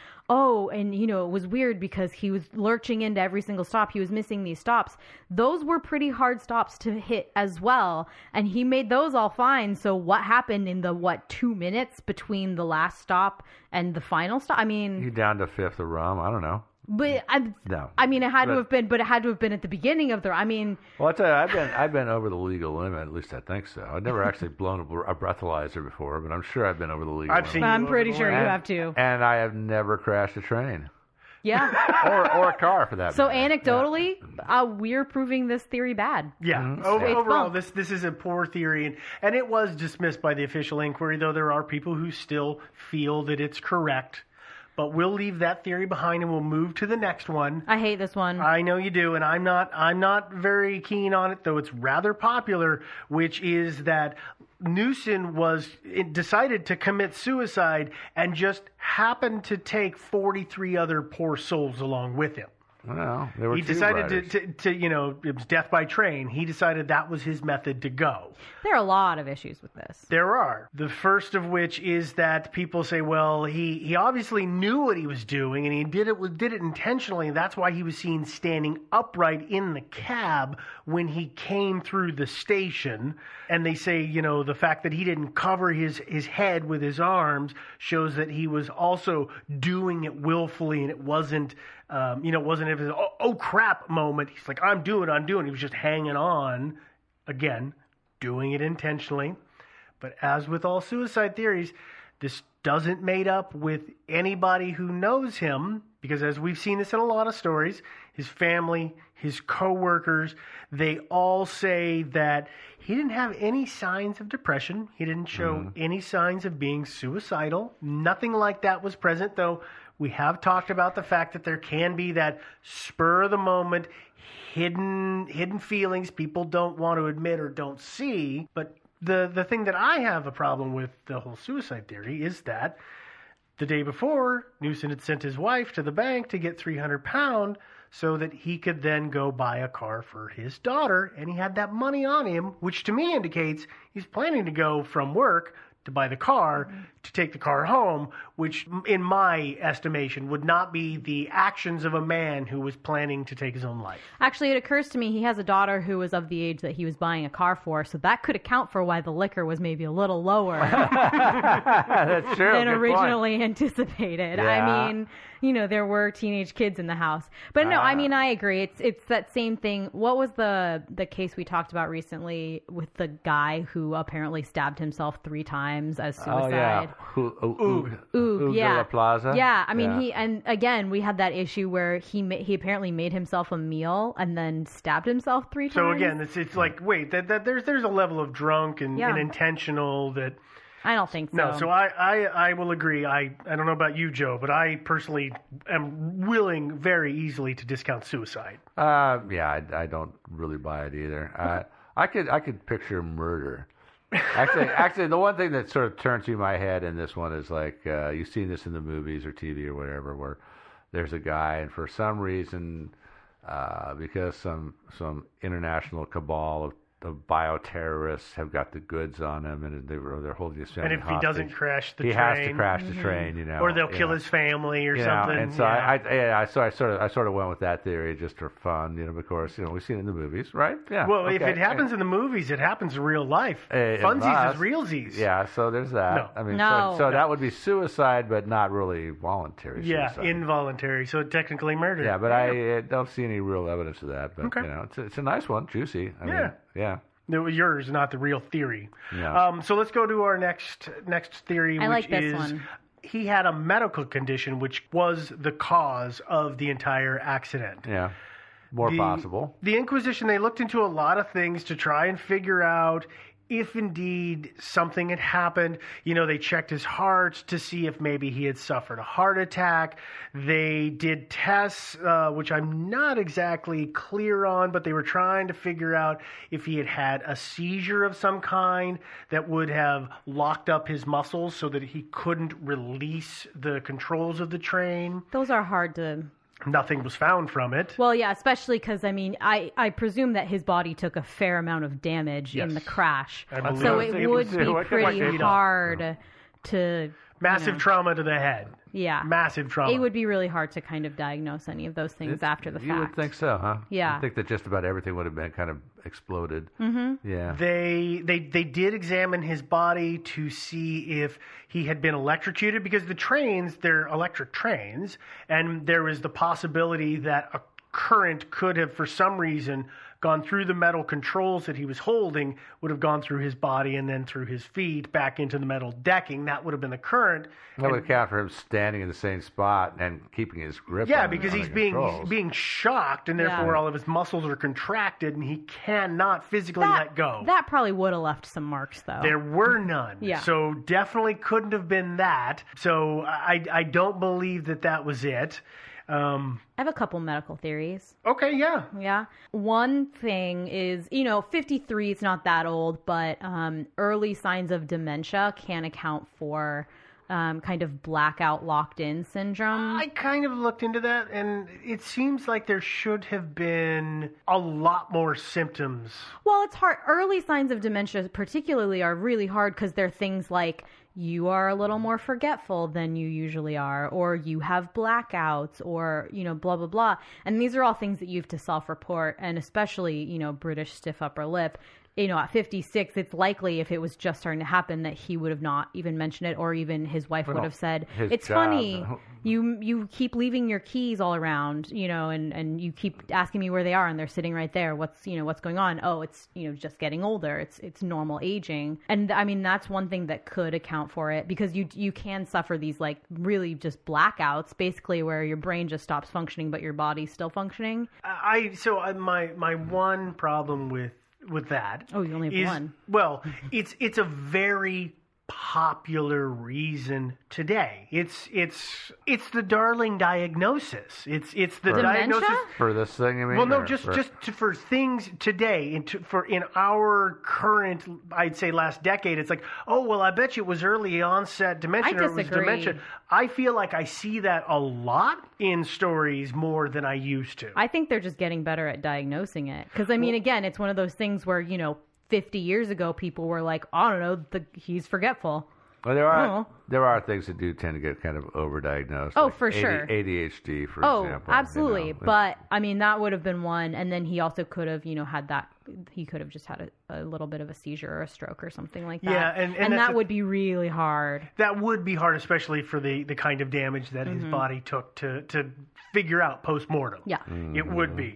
oh, and it was weird because he was lurching into every single stop. He was missing these stops. Those were pretty hard stops to hit as well. And he made those all fine. So what happened in the, 2 minutes between the last stop and the final stop? I mean... He down to fifth of rum. I don't know. But no. I mean, it had to have been, but it had to have been at the beginning of the. I mean, well, I tell you, I've been over the legal limit. At least I think so. I've never actually blown a breathalyzer before, but I'm sure I've been over the legal limit. I'm pretty sure you have too. And I have never crashed a train. Yeah. or a car for that. So matter. Anecdotally, we're proving this theory bad. Yeah. Mm-hmm. Overall, this is a poor theory, and it was dismissed by the official inquiry. Though there are people who still feel that it's correct. But we'll leave that theory behind and we'll move to the next one. I hate this one. I know you do, and I'm not very keen on it, though it's rather popular, which is that Newson decided to commit suicide and just happened to take 43 other poor souls along with him. Well, there were he decided to it was death by train. He decided that was his method to go. There are a lot of issues with this. There are. The first of which is that people say, well, he obviously knew what he was doing, and he did it intentionally. That's why he was seen standing upright in the cab when he came through the station. And they say, the fact that he didn't cover his head with his arms shows that he was also doing it willfully, and it wasn't. It wasn't if it's oh crap moment. He's like, I'm doing. He was just hanging on, again, doing it intentionally. But as with all suicide theories, this doesn't mate up with anybody who knows him Because as we've seen this in a lot of stories, his family, his co-workers, they all say that he didn't have any signs of depression. He didn't show any signs of being suicidal. Nothing like that was present, though we have talked about the fact that there can be that spur of the moment, hidden feelings people don't want to admit or don't see. But the thing that I have a problem with the whole suicide theory is that the day before, Newsom had sent his wife to the bank to get £300 so that he could then go buy a car for his daughter, and he had that money on him, which to me indicates he's planning to go from work to buy the car, to take the car home, which in my estimation would not be the actions of a man who was planning to take his own life. Actually, it occurs to me he has a daughter who was of the age that he was buying a car for, so that could account for why the liquor was maybe a little lower That's true. than Good originally point. anticipated. Yeah. I mean, there were teenage kids in the house. But no, I mean, I agree. It's that same thing. What was the case we talked about recently with the guy who apparently stabbed himself 3 times as suicide? Oh, yeah. Oog, yeah. La Plaza? Yeah, I mean, Yeah. and again, we had that issue where he apparently made himself a meal and then stabbed himself 3 times. So again, it's like, wait, that there's a level of drunk and intentional that... I don't think so. No, so I will agree. I don't know about you, Joe, but I personally am willing very easily to discount suicide. I don't really buy it either. I could picture murder. Actually, the one thing that sort of turns through my head in this one is like you've seen this in the movies or TV or whatever, where there's a guy and for some reason, because some international cabal of bioterrorists have got the goods on him, and they're holding his family hostage. And if he doesn't crash the train, he has to crash the train, or they'll kill his family or something. And so I sort of went with that theory just for fun, of course, we've seen it in the movies, right? Yeah. Well, if it happens in the movies, it happens in real life. Funsies is realsies. Yeah. So there's that. No. I mean, No. so that would be suicide, but not really voluntary suicide. Yeah, involuntary. So technically murder. Yeah, but I don't see any real evidence of that. But it's a nice one, juicy. I mean, yeah. Yours, not the real theory. Yeah. So let's go to our next theory, I which like this is one. he had a medical condition which was the cause of the entire accident. Yeah. More possible. The Inquisition, they looked into a lot of things to try and figure out if indeed something had happened. They checked his heart to see if maybe he had suffered a heart attack. They did tests, which I'm not exactly clear on, but they were trying to figure out if he had had a seizure of some kind that would have locked up his muscles so that he couldn't release the controls of the train. Those are hard to... Nothing was found from it. Well, yeah, especially because, I mean, I presume that his body took a fair amount of damage in the crash. So it would be pretty hard to... Massive trauma to the head. Yeah. Massive trauma. It would be really hard to kind of diagnose any of those things after the fact. You would think so, huh? Yeah. I think that just about everything would have been kind of exploded. Mm-hmm. Yeah. They did examine his body to see if he had been electrocuted, because the trains, they're electric trains, and there was the possibility that a current could have, for some reason, gone through the metal controls that he was holding, would have gone through his body and then through his feet back into the metal decking. That would have been the current. That would account for him standing in the same spot and keeping his grip. Yeah, on because the he's controls. being shocked, and therefore all of his muscles are contracted, and he cannot physically let go. That probably would have left some marks, though. There were none. Yeah. So definitely couldn't have been that. So I don't believe that was it. I have a couple medical theories. Okay, yeah. Yeah. One thing is, 53 is not that old, but early signs of dementia can account for kind of blackout locked-in syndrome. I kind of looked into that, and it seems like there should have been a lot more symptoms. Well, it's hard. Early signs of dementia particularly are really hard because they're things like you are a little more forgetful than you usually are, or you have blackouts, or, blah, blah, blah. And these are all things that you have to self-report, and especially, British stiff upper lip. at 56, it's likely if it was just starting to happen that he would have not even mentioned it, or even his wife would have said, "It's funny, you keep leaving your keys all around, and you keep asking me where they are, and they're sitting right there. What's going on? Oh, it's just getting older. It's normal aging." And I mean, that's one thing that could account for it, because you can suffer these like really just blackouts, basically where your brain just stops functioning but your body's still functioning. My one problem with that. Oh, you only have one. Well, it's a very popular reason today. It's the darling diagnosis. It's the Dementia? diagnosis for this thing. You mean? Well, no, just for things today. In our current, I'd say last decade, it's like, oh well, I bet you it was early onset dementia. I or it was disagree. dementia. I feel like I see that a lot in stories more than I used to. I think they're just getting better at diagnosing it. Because, I mean, again, it's one of those things where, 50 years ago, people were like, I don't know, he's forgetful. Well, there are things that do tend to get kind of overdiagnosed. Oh, like for sure. ADHD, for example. Oh, absolutely. But, I mean, that would have been one. And then he also could have, had that. He could have just had a little bit of a seizure or a stroke or something like that. Yeah, and that would be really hard. That would be hard, especially for the kind of damage that his body took to figure out post-mortem. Yeah. It would be.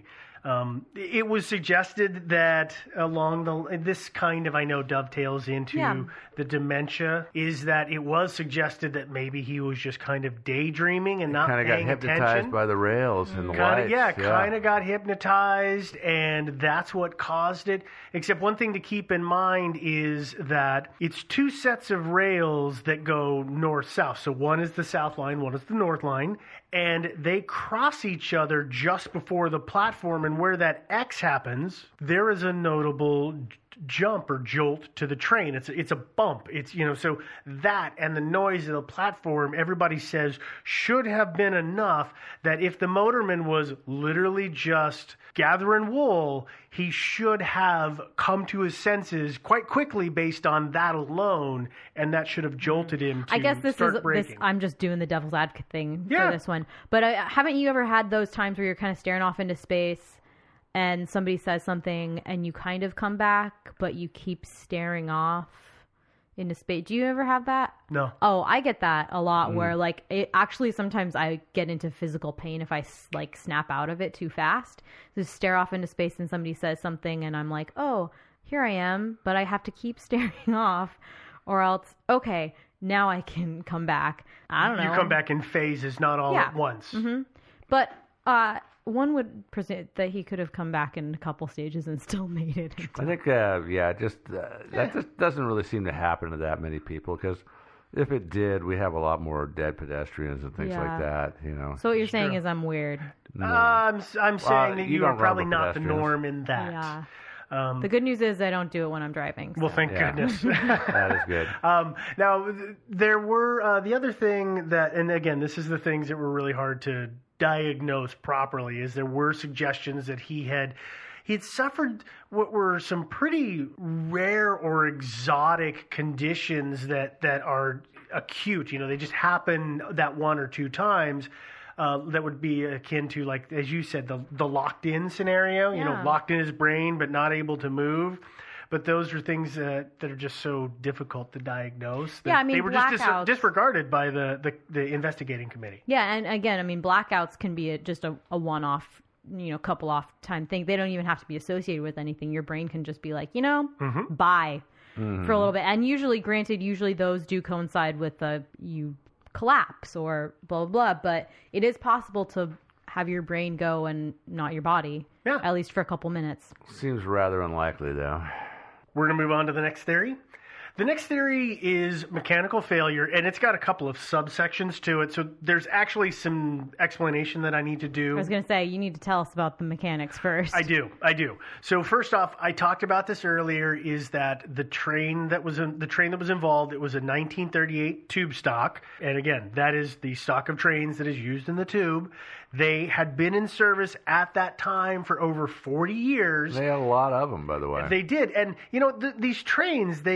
It was suggested that this kind of, I know, dovetails into the dementia, is that it was suggested that maybe he was just kind of daydreaming and not paying attention. Kind of got hypnotized by the rails and the lights. Kind of got hypnotized, and that's what caused it. Except one thing to keep in mind is that it's two sets of rails that go north-south. So one is the south line, one is the north line, and they cross each other just before the platform. And where that X happens, there is a notable jump or jolt to the train. It's a bump. So that and the noise of the platform, everybody says, should have been enough that if the motorman was literally just gathering wool, he should have come to his senses quite quickly based on that alone, and that should have jolted him to I guess start braking. I'm just doing the devil's advocate thing for this one. But haven't you ever had those times where you're kind of staring off into space and somebody says something and you kind of come back, but you keep staring off into space? Do you ever have that? No. Oh, I get that a lot where actually sometimes I get into physical pain if I snap out of it too fast. Just stare off into space and somebody says something and I'm like, oh, here I am, but I have to keep staring off or else, okay, now I can come back. I don't know. You come back in phases, not all at once. Mm-hmm. But one would presume that he could have come back in a couple stages and still made it. I think, that just doesn't really seem to happen to that many people, because if it did, we have a lot more dead pedestrians and things like that. So what you're saying is I'm weird. No. I'm saying that you are probably not the norm in that. Yeah. The good news is I don't do it when I'm driving. So. Well, thank goodness. That is good. Now, there were the other thing that, and again, this is the things that were really hard to diagnose properly, is there were suggestions that he'd suffered what were some pretty rare or exotic conditions that are acute. They just happen that one or two times. That would be akin to, like, as you said, the locked-in scenario. Locked in his brain but not able to move. But those are things that are just so difficult to diagose. They were just disregarded by the investigating committee. Yeah, and again, I mean, blackouts can be just a one-off, couple off time thing. They don't even have to be associated with anything. Your brain can just be like, bye for a little bit. And usually those do coincide with you collapse or blah, blah, blah. But it is possible to have your brain go and not your body, at least for a couple minutes. Seems rather unlikely, though. We're going to move on to the next theory. The next theory is mechanical failure, and it's got a couple of subsections to it, so there's actually some explanation that I need to do. I was going to say, you need to tell us about the mechanics first. I do. So first off, I talked about this earlier, is that the train that was involved, it was a 1938 tube stock, and again, that is the stock of trains that is used in the tube. They had been in service at that time for over 40 years. They had a lot of them, by the way. They did. And, these trains, they apparently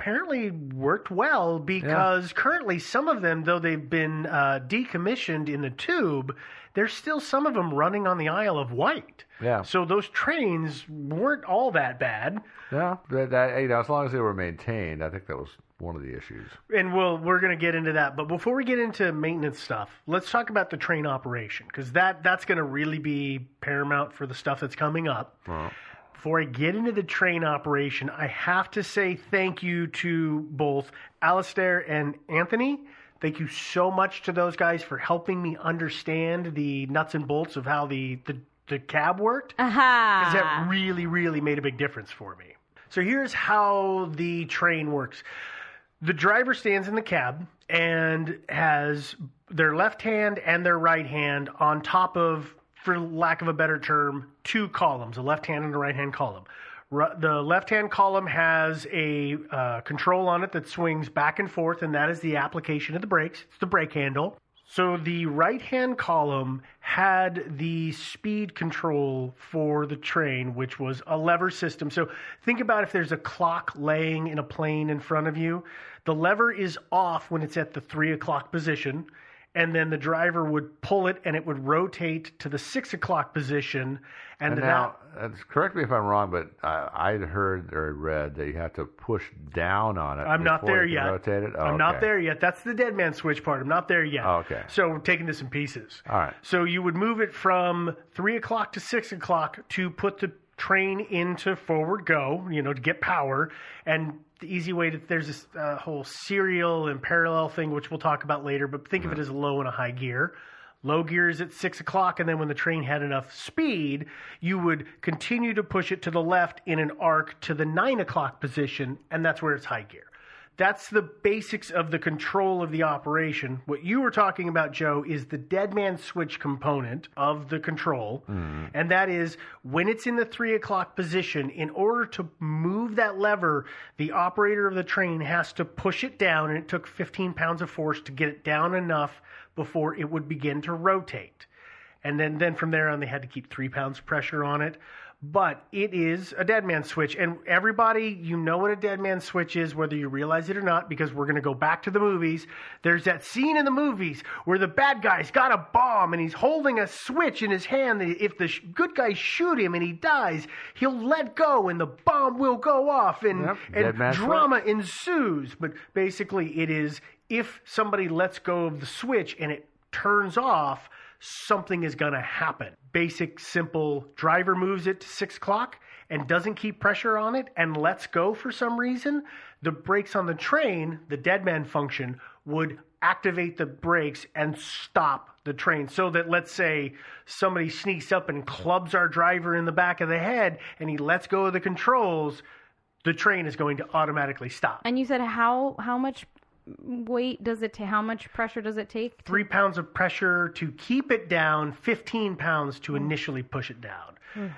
apparently worked well because currently some of them, though they've been decommissioned in the tube, there's still some of them running on the Isle of Wight. Yeah. So those trains weren't all that bad. Yeah, as long as they were maintained, I think that was one of the issues. And we're going to get into that. But before we get into maintenance stuff, let's talk about the train operation, because that's going to really be paramount for the stuff that's coming up. Well, before I get into the train operation, I have to say thank you to both Alistair and Anthony. Thank you so much to those guys for helping me understand the nuts and bolts of how the cab worked. Because that really, really made a big difference for me. So here's how the train works. The driver stands in the cab and has their left hand and their right hand on top of, for lack of a better term, two columns, a left hand and a right hand column. The left hand column has a control on it that swings back and forth, and that is the application of the brakes. It's the brake handle. So the right hand column had the speed control for the train, which was a lever system. So think about if there's a clock laying in a plane in front of you. The lever is off when it's at the 3 o'clock position, and then the driver would pull it and it would rotate to the 6 o'clock position. And now, correct me if I'm wrong, but I'd heard or read that you have to push down on it. I'm not there yet. Rotate it? Oh, I'm not there yet. That's the dead man switch part. I'm not there yet. Oh, okay. So we're taking this in pieces. All right. So you would move it from 3 o'clock to 6 o'clock to put the train into forward go, to get power. And the easy way there's this whole serial and parallel thing, which we'll talk about later, but think of it as a low and a high gear. Low gear is at 6 o'clock, and then when the train had enough speed, you would continue to push it to the left in an arc to the 9 o'clock position, and that's where it's high gear. That's the basics of the control of the operation. What you were talking about, Joe, is the dead man switch component of the control. And that is when it's in the 3 o'clock position, in order to move that lever, the operator of the train has to push it down, and it took 15 pounds of force to get it down enough before it would begin to rotate. And then from there on, they had to keep 3 pounds of pressure on it. But it is a dead man switch. And everybody, you know what a dead man switch is, whether you realize it or not, because we're going to go back to the movies. There's that scene in the movies where the bad guy's got a bomb and he's holding a switch in his hand. If the good guys shoot him and he dies, he'll let go and the bomb will go off and drama ensues. But basically it is, if somebody lets go of the switch and it turns off, something is going to happen. Basic, simple, driver moves it to 6 o'clock and doesn't keep pressure on it and lets go for some reason, the brakes on the train, the dead man function, would activate the brakes and stop the train. So that, let's say somebody sneaks up and clubs our driver in the back of the head and he lets go of the controls, the train is going to automatically stop. And you said how much weight does it take? How much pressure does it take? 3 pounds of pressure to keep it down, 15 pounds to initially push it down.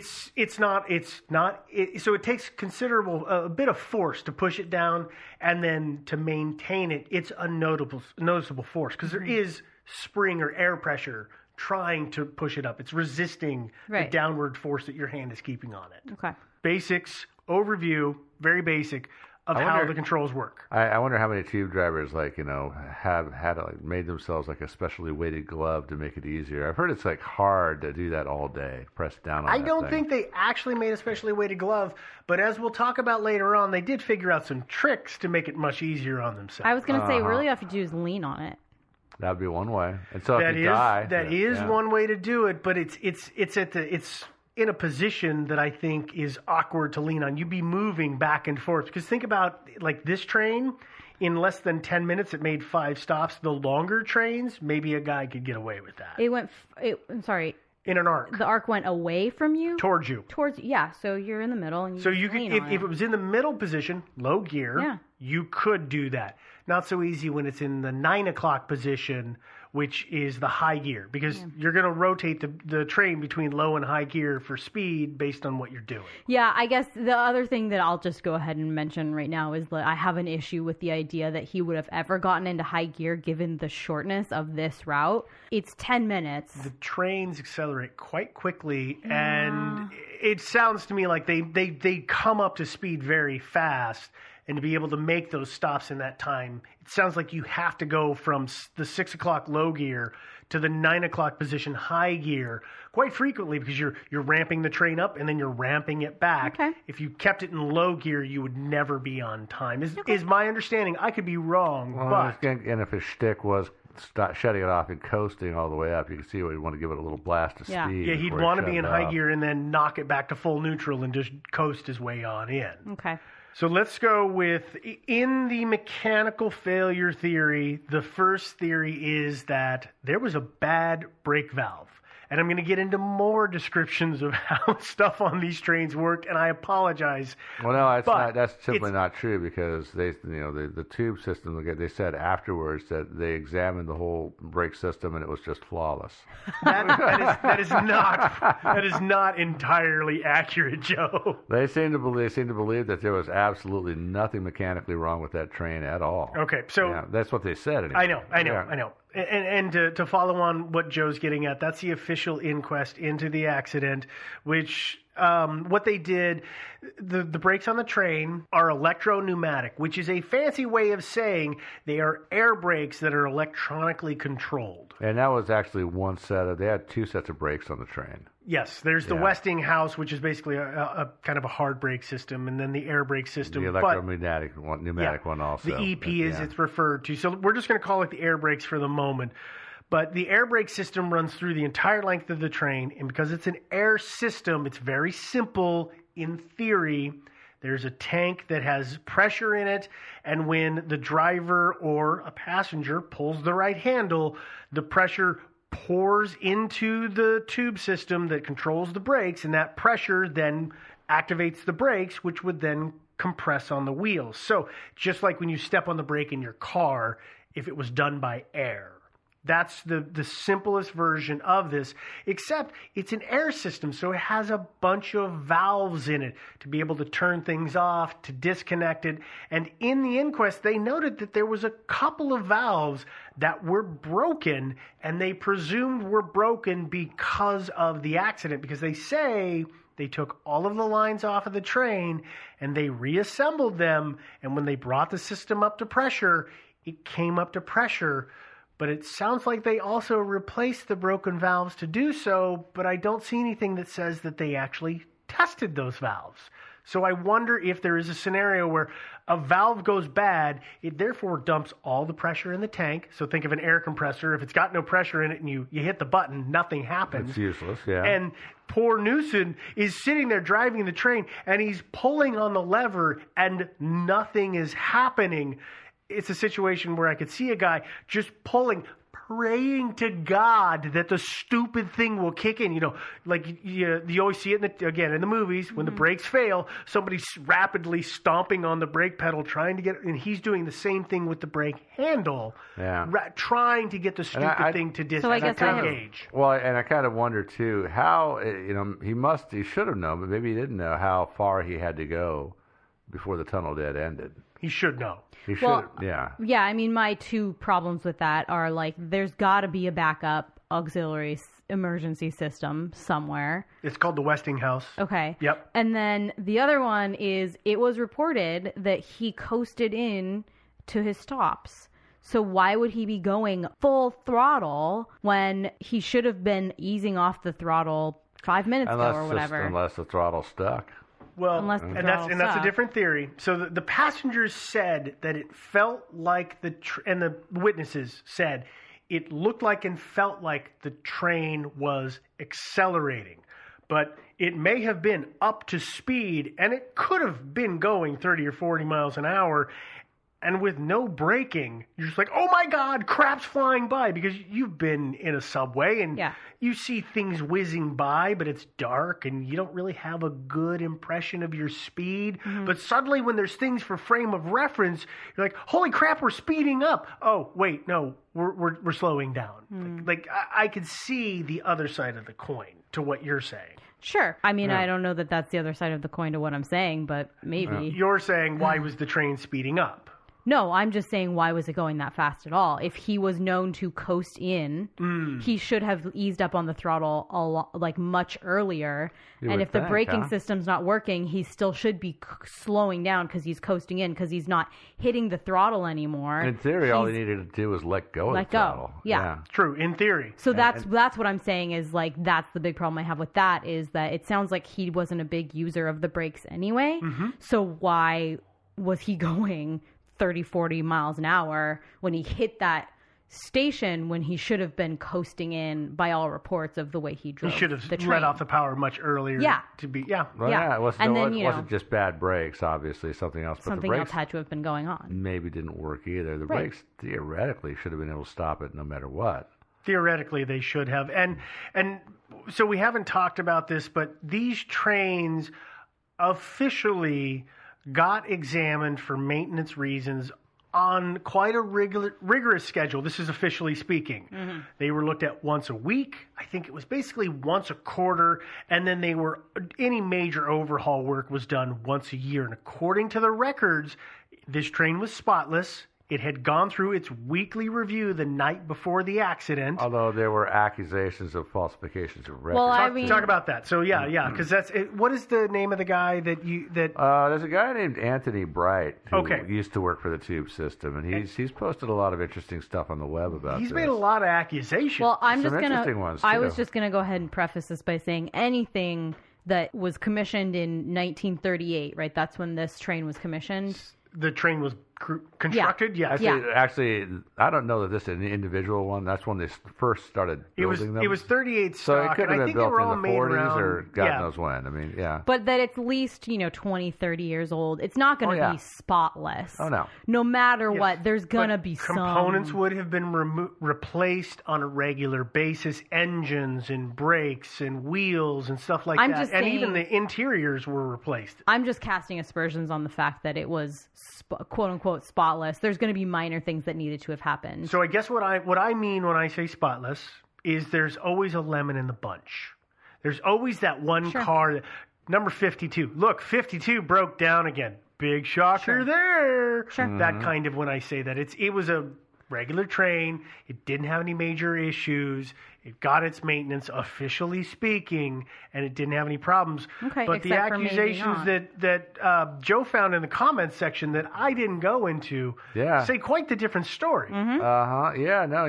So it takes a bit of force to push it down, and then to maintain it, it's a noticeable force, because there is spring or air pressure trying to push it up. It's resisting the downward force that your hand is keeping on it. Okay. Basics, overview, very basic of how the controls work. I wonder how many tube drivers have had made themselves a specially weighted glove to make it easier. I've heard it's hard to do that all day, press down on I don't think they actually made a specially weighted glove, but as we'll talk about later on, they did figure out some tricks to make it much easier on themselves. I was going to say, really all you have to do is lean on it. That'd be one way. And so if you that is one way to do it, but it's in a position that I think is awkward to lean on. You'd be moving back and forth. Because think about, this train, in less than 10 minutes, it made 5 stops. The longer trains, maybe a guy could get away with that. I'm sorry. In an arc. The arc went away from you? Towards you. Yeah, so you're in the middle. And you could, if it was in the middle position, low gear, you could do that. Not so easy when it's in the 9 o'clock position, which is the high gear, because you're going to rotate the train between low and high gear for speed based on what you're doing. Yeah, I guess the other thing that I'll just go ahead and mention right now is that I have an issue with the idea that he would have ever gotten into high gear given the shortness of this route. It's 10 minutes. The trains accelerate quite quickly, and it sounds to me like they come up to speed very fast. and to be able to make those stops in that time, it sounds like you have to go from the 6 o'clock low gear to the 9 o'clock position high gear quite frequently because you're ramping the train up and then you're ramping it back. Okay. If you kept it in low gear, you would never be on time. Is my understanding. I could be wrong, but And if his shtick was shutting it off and coasting all the way up, you can see where he'd want to give it a little blast of speed. Yeah, he'd want to be in high gear and then knock it back to full neutral and just coast his way on in. Okay. So let's go with, in the mechanical failure theory, the first theory is that there was a bad brake valve. And I'm going to get into more descriptions of how stuff on these trains work, and I apologize. Well, no, that's simply not true because the tube system, they said afterwards that they examined the whole brake system and it was just flawless. That is not entirely accurate, Joe. They seem to believe that there was absolutely nothing mechanically wrong with that train at all. Okay, so yeah, that's what they said. Anyway. I know. And to follow on what Joe's getting at, that's the official inquest into the accident, which what they did, the brakes on the train are electro-pneumatic, which is a fancy way of saying they are air brakes that are electronically controlled. And that was actually they had two sets of brakes on the train. Yes, there's the Westinghouse, which is basically a kind of a hard brake system, and then the air brake system. The electromagnetic pneumatic one also. The EP it's referred to. So we're just going to call it the air brakes for the moment. But the air brake system runs through the entire length of the train, and because it's an air system, it's very simple in theory. There's a tank that has pressure in it, and when the driver or a passenger pulls the right handle, the pressure pours into the tube system that controls the brakes, and that pressure then activates the brakes, which would then compress on the wheels. So just like when you step on the brake in your car, if it was done by air. That's the simplest version of this, except it's an air system, so it has a bunch of valves in it to be able to turn things off, to disconnect it. And in the inquest, they noted that there was a couple of valves that were broken, and they presumed were broken because of the accident, because they say they took all of the lines off of the train and they reassembled them, and when they brought the system up to pressure, it came up to pressure. But it sounds like they also replaced the broken valves to do so, but I don't see anything that says that they actually tested those valves. So I wonder if there is a scenario where a valve goes bad, it therefore dumps all the pressure in the tank. So think of an air compressor. If it's got no pressure in it and you hit the button, nothing happens. It's useless, yeah. And poor Newson is sitting there driving the train, and he's pulling on the lever, and nothing is happening. It's a situation where I could see a guy just pulling, praying to God that the stupid thing will kick in. Like you always see it in the movies when the brakes fail, somebody's rapidly stomping on the brake pedal trying to get, and he's doing the same thing with the brake handle, trying to get the stupid thing to disengage. Well, and I kind of wonder too how he should have known, but maybe he didn't know how far he had to go before the tunnel dead ended. He should know. He should, yeah. Yeah, I mean, my two problems with that are, like, there's got to be a backup auxiliary emergency system somewhere. It's called the Westinghouse. Okay. Yep. And then the other one is it was reported that he coasted in to his stops. So why would he be going full throttle when he should have been easing off the throttle 5 minutes ago or whatever? Unless the throttle's stuck. Well, and that's a different theory. So the passengers said that it felt like and the witnesses said it looked like and felt like the train was accelerating. But it may have been up to speed, and it could have been going 30 or 40 miles an hour. And with no braking, you're just like, oh my God, crap's flying by, because you've been in a subway and you see things whizzing by, but it's dark and you don't really have a good impression of your speed. Mm-hmm. But suddenly when there's things for frame of reference, you're like, holy crap, we're speeding up. Oh, wait, no, we're slowing down. Mm. Like I could see the other side of the coin to what you're saying. Sure. I mean, I don't know that that's the other side of the coin to what I'm saying, but maybe. You're saying, why was the train speeding up? No, I'm just saying, why was it going that fast at all? If he was known to coast in, he should have eased up on the throttle a lot, like much earlier. And if the braking system's not working, he still should be slowing down because he's coasting in, because he's not hitting the throttle anymore. In theory, all he needed to do was let go of the throttle. Yeah. True, in theory. So that's what I'm saying is, like, that's the big problem I have with that, is that it sounds like he wasn't a big user of the brakes anyway. So why was he going 30, 40 miles an hour when he hit that station, when he should have been coasting in, by all reports, of the way he drove? He should have let off the power much earlier. To be, Well, it wasn't just bad brakes, obviously, something else. But something the brakes else had to have been going on. Maybe didn't work either. The brakes, theoretically, should have been able to stop it no matter what. Theoretically, they should have. And so we haven't talked about this, but these trains officially got examined for maintenance reasons on quite a rigorous schedule. This is officially speaking. They were looked at once a week. I think it was basically once a quarter, and then any major overhaul work was done once a year. And according to the records, this train was spotless. It had gone through its weekly review the night before the accident. Although there were accusations of falsifications of records. Well, talk about that. So because that's it. What is the name of the guy that there's a guy named Anthony Bright who used to work for the Tube System, and he's posted a lot of interesting stuff on the web about. He's made a lot of accusations. Well, I was just gonna go ahead and preface this by saying anything that was commissioned in 1938, right? That's when this train was commissioned. The train was constructed? Yeah. Actually, I don't know that this is an individual one. That's when they first started building them. It was 38 stock. So it could have been built in the 40s around, or God knows when. I mean, But that it's at least, 20, 30 years old. It's not going to be spotless. Oh, no. No matter what, there's going to be components would have been replaced on a regular basis. Engines and brakes and wheels and stuff like that. And even the interiors were replaced. I'm just casting aspersions on the fact that it was quote-unquote spotless. There's going to be minor things that needed to have happened. So I guess what I mean when I say spotless is there's always a lemon in the bunch. There's always that one car, number 52. Look, 52 broke down again. Big shocker there. That kind of, when I say that, it was a regular train. It didn't have any major issues. It got its maintenance, officially speaking, and it didn't have any problems. But the accusations that Joe found in the comments section that I didn't go into say quite the different story. Yeah, no,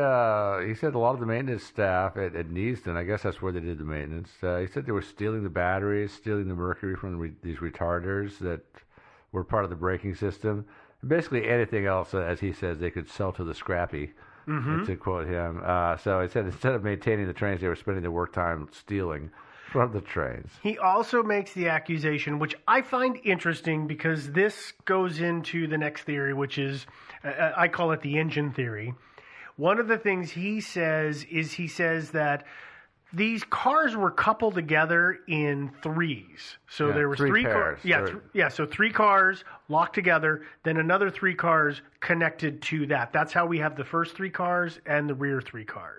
he said a lot of the maintenance staff at Neasden, I guess that's where they did the maintenance, he said they were stealing the batteries, stealing the mercury from these retarders that were part of the braking system. Basically anything else, as he says, they could sell to the scrappy. To quote him. So he said instead of maintaining the trains, they were spending their work time stealing from the trains. He also makes the accusation, which I find interesting because this goes into the next theory, which is, I call it the engine theory. One of the things he says that these cars were coupled together in threes. So there was three cars. So 3 cars locked together, then another 3 cars connected to that. That's how we have the first 3 cars and the rear 3 cars.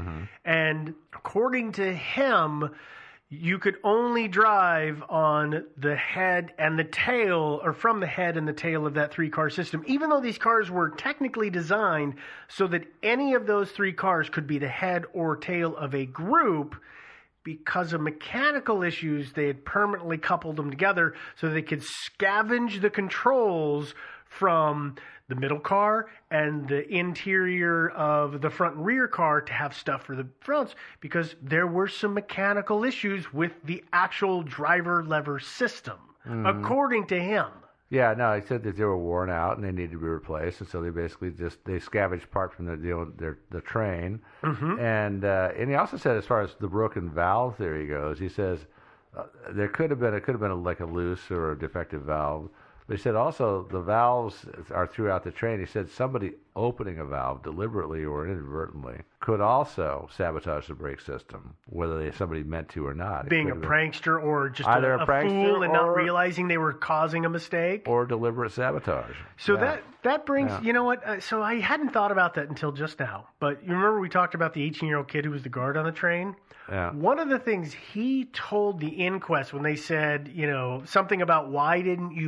And according to him, you could only drive on the head and the tail, or from the head and the tail of that 3-car system, even though these cars were technically designed so that any of those 3 cars could be the head or tail of a group. Because of mechanical issues, they had permanently coupled them together so they could scavenge the controls from the middle car and the interior of the front and rear car to have stuff for the fronts, because there were some mechanical issues with the actual driver lever system, according to him. Yeah, no, he said that they were worn out and they needed to be replaced, and so they basically they scavenged parts from the train. And he also said, as far as the broken valve theory goes, he says it could have been like a loose or a defective valve. But he said also the valves are throughout the train. He said somebody opening a valve deliberately or inadvertently could also sabotage the brake system, whether somebody meant to or not. Being a prankster or just either a fool and not realizing they were causing a mistake. Or deliberate sabotage. So that brings, you know what, so I hadn't thought about that until just now. But you remember we talked about the 18-year-old kid who was the guard on the train? Yeah. One of the things he told the inquest when they said, something about why didn't you pull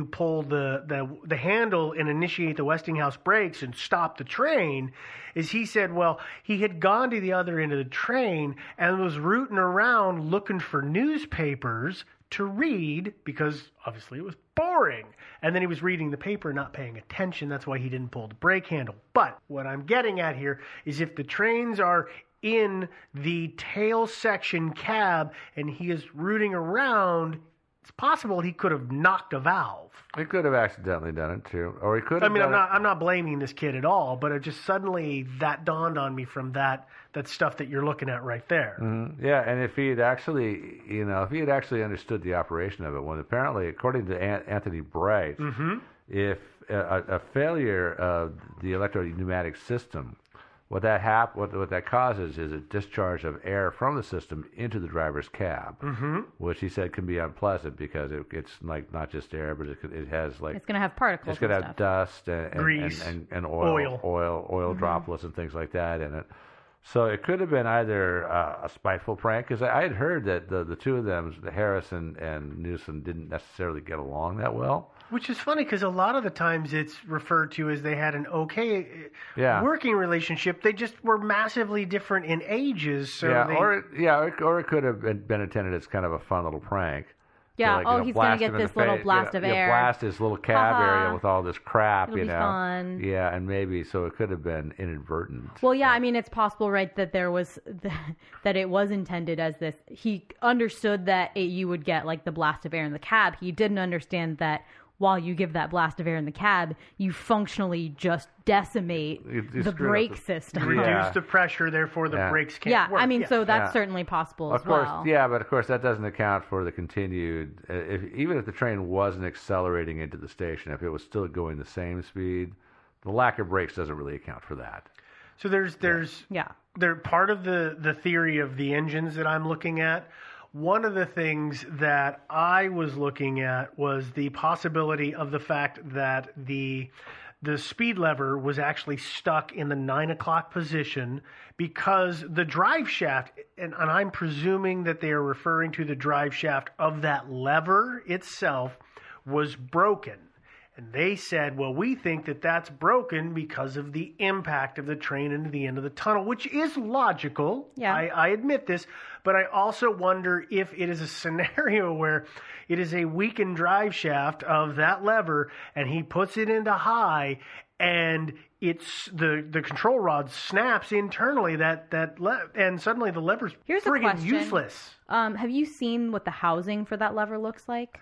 the handle and initiate the Westinghouse brakes and stop the train, is he said, well, he had gone to the other end of the train and was rooting around looking for newspapers to read because obviously it was boring. And then he was reading the paper, not paying attention. That's why he didn't pull the brake handle. But what I'm getting at here is if the trains are in the tail section cab and he is rooting around, it's possible he could have knocked a valve. He could have accidentally done it too, or he could have. I mean, I'm not blaming this kid at all, but it just suddenly that dawned on me from that stuff that you're looking at right there. Mm-hmm. Yeah, and if he had actually, understood the operation of it, when apparently, according to Anthony Bright, if a failure of the electro-pneumatic system, what that causes is a discharge of air from the system into the driver's cab, which he said can be unpleasant because it's like not just air, but it has like it's going to have particles. It's going to have dust and grease and oil droplets and things like that in it. So it could have been either a spiteful prank, because I had heard that the two of them, Harris and Newsom, didn't necessarily get along that well. Which is funny because a lot of the times it's referred to as they had an okay working relationship. They just were massively different in ages. So or it could have been intended as kind of a fun little prank. Yeah. He's going to get this little blast of air. Blast his little cab area with all this crap. It'll be fun. Yeah, and maybe so it could have been inadvertent. Well, yeah. I mean, it's possible, right, that there was that it was intended as this. He understood that you would get like the blast of air in the cab. He didn't understand that while you give that blast of air in the cab, you functionally just decimate the brake system. Reduce the pressure, therefore the brakes can't work. I mean, so that's certainly possible as well. Yeah, but of course that doesn't account for the continued, even if the train wasn't accelerating into the station, if it was still going the same speed, the lack of brakes doesn't really account for that. So there's part of the theory of the engines that I'm looking at. One of the things that I was looking at was the possibility of the fact that the speed lever was actually stuck in the 9 o'clock position because the drive shaft, and I'm presuming that they are referring to the drive shaft of that lever itself, was broken. And they said, well, we think that that's broken because of the impact of the train into the end of the tunnel, which is logical. Yeah. I admit this, but I also wonder if it is a scenario where it is a weakened drive shaft of that lever and he puts it into high and it's the control rod snaps internally and suddenly the lever's friggin' useless. Have you seen what the housing for that lever looks like?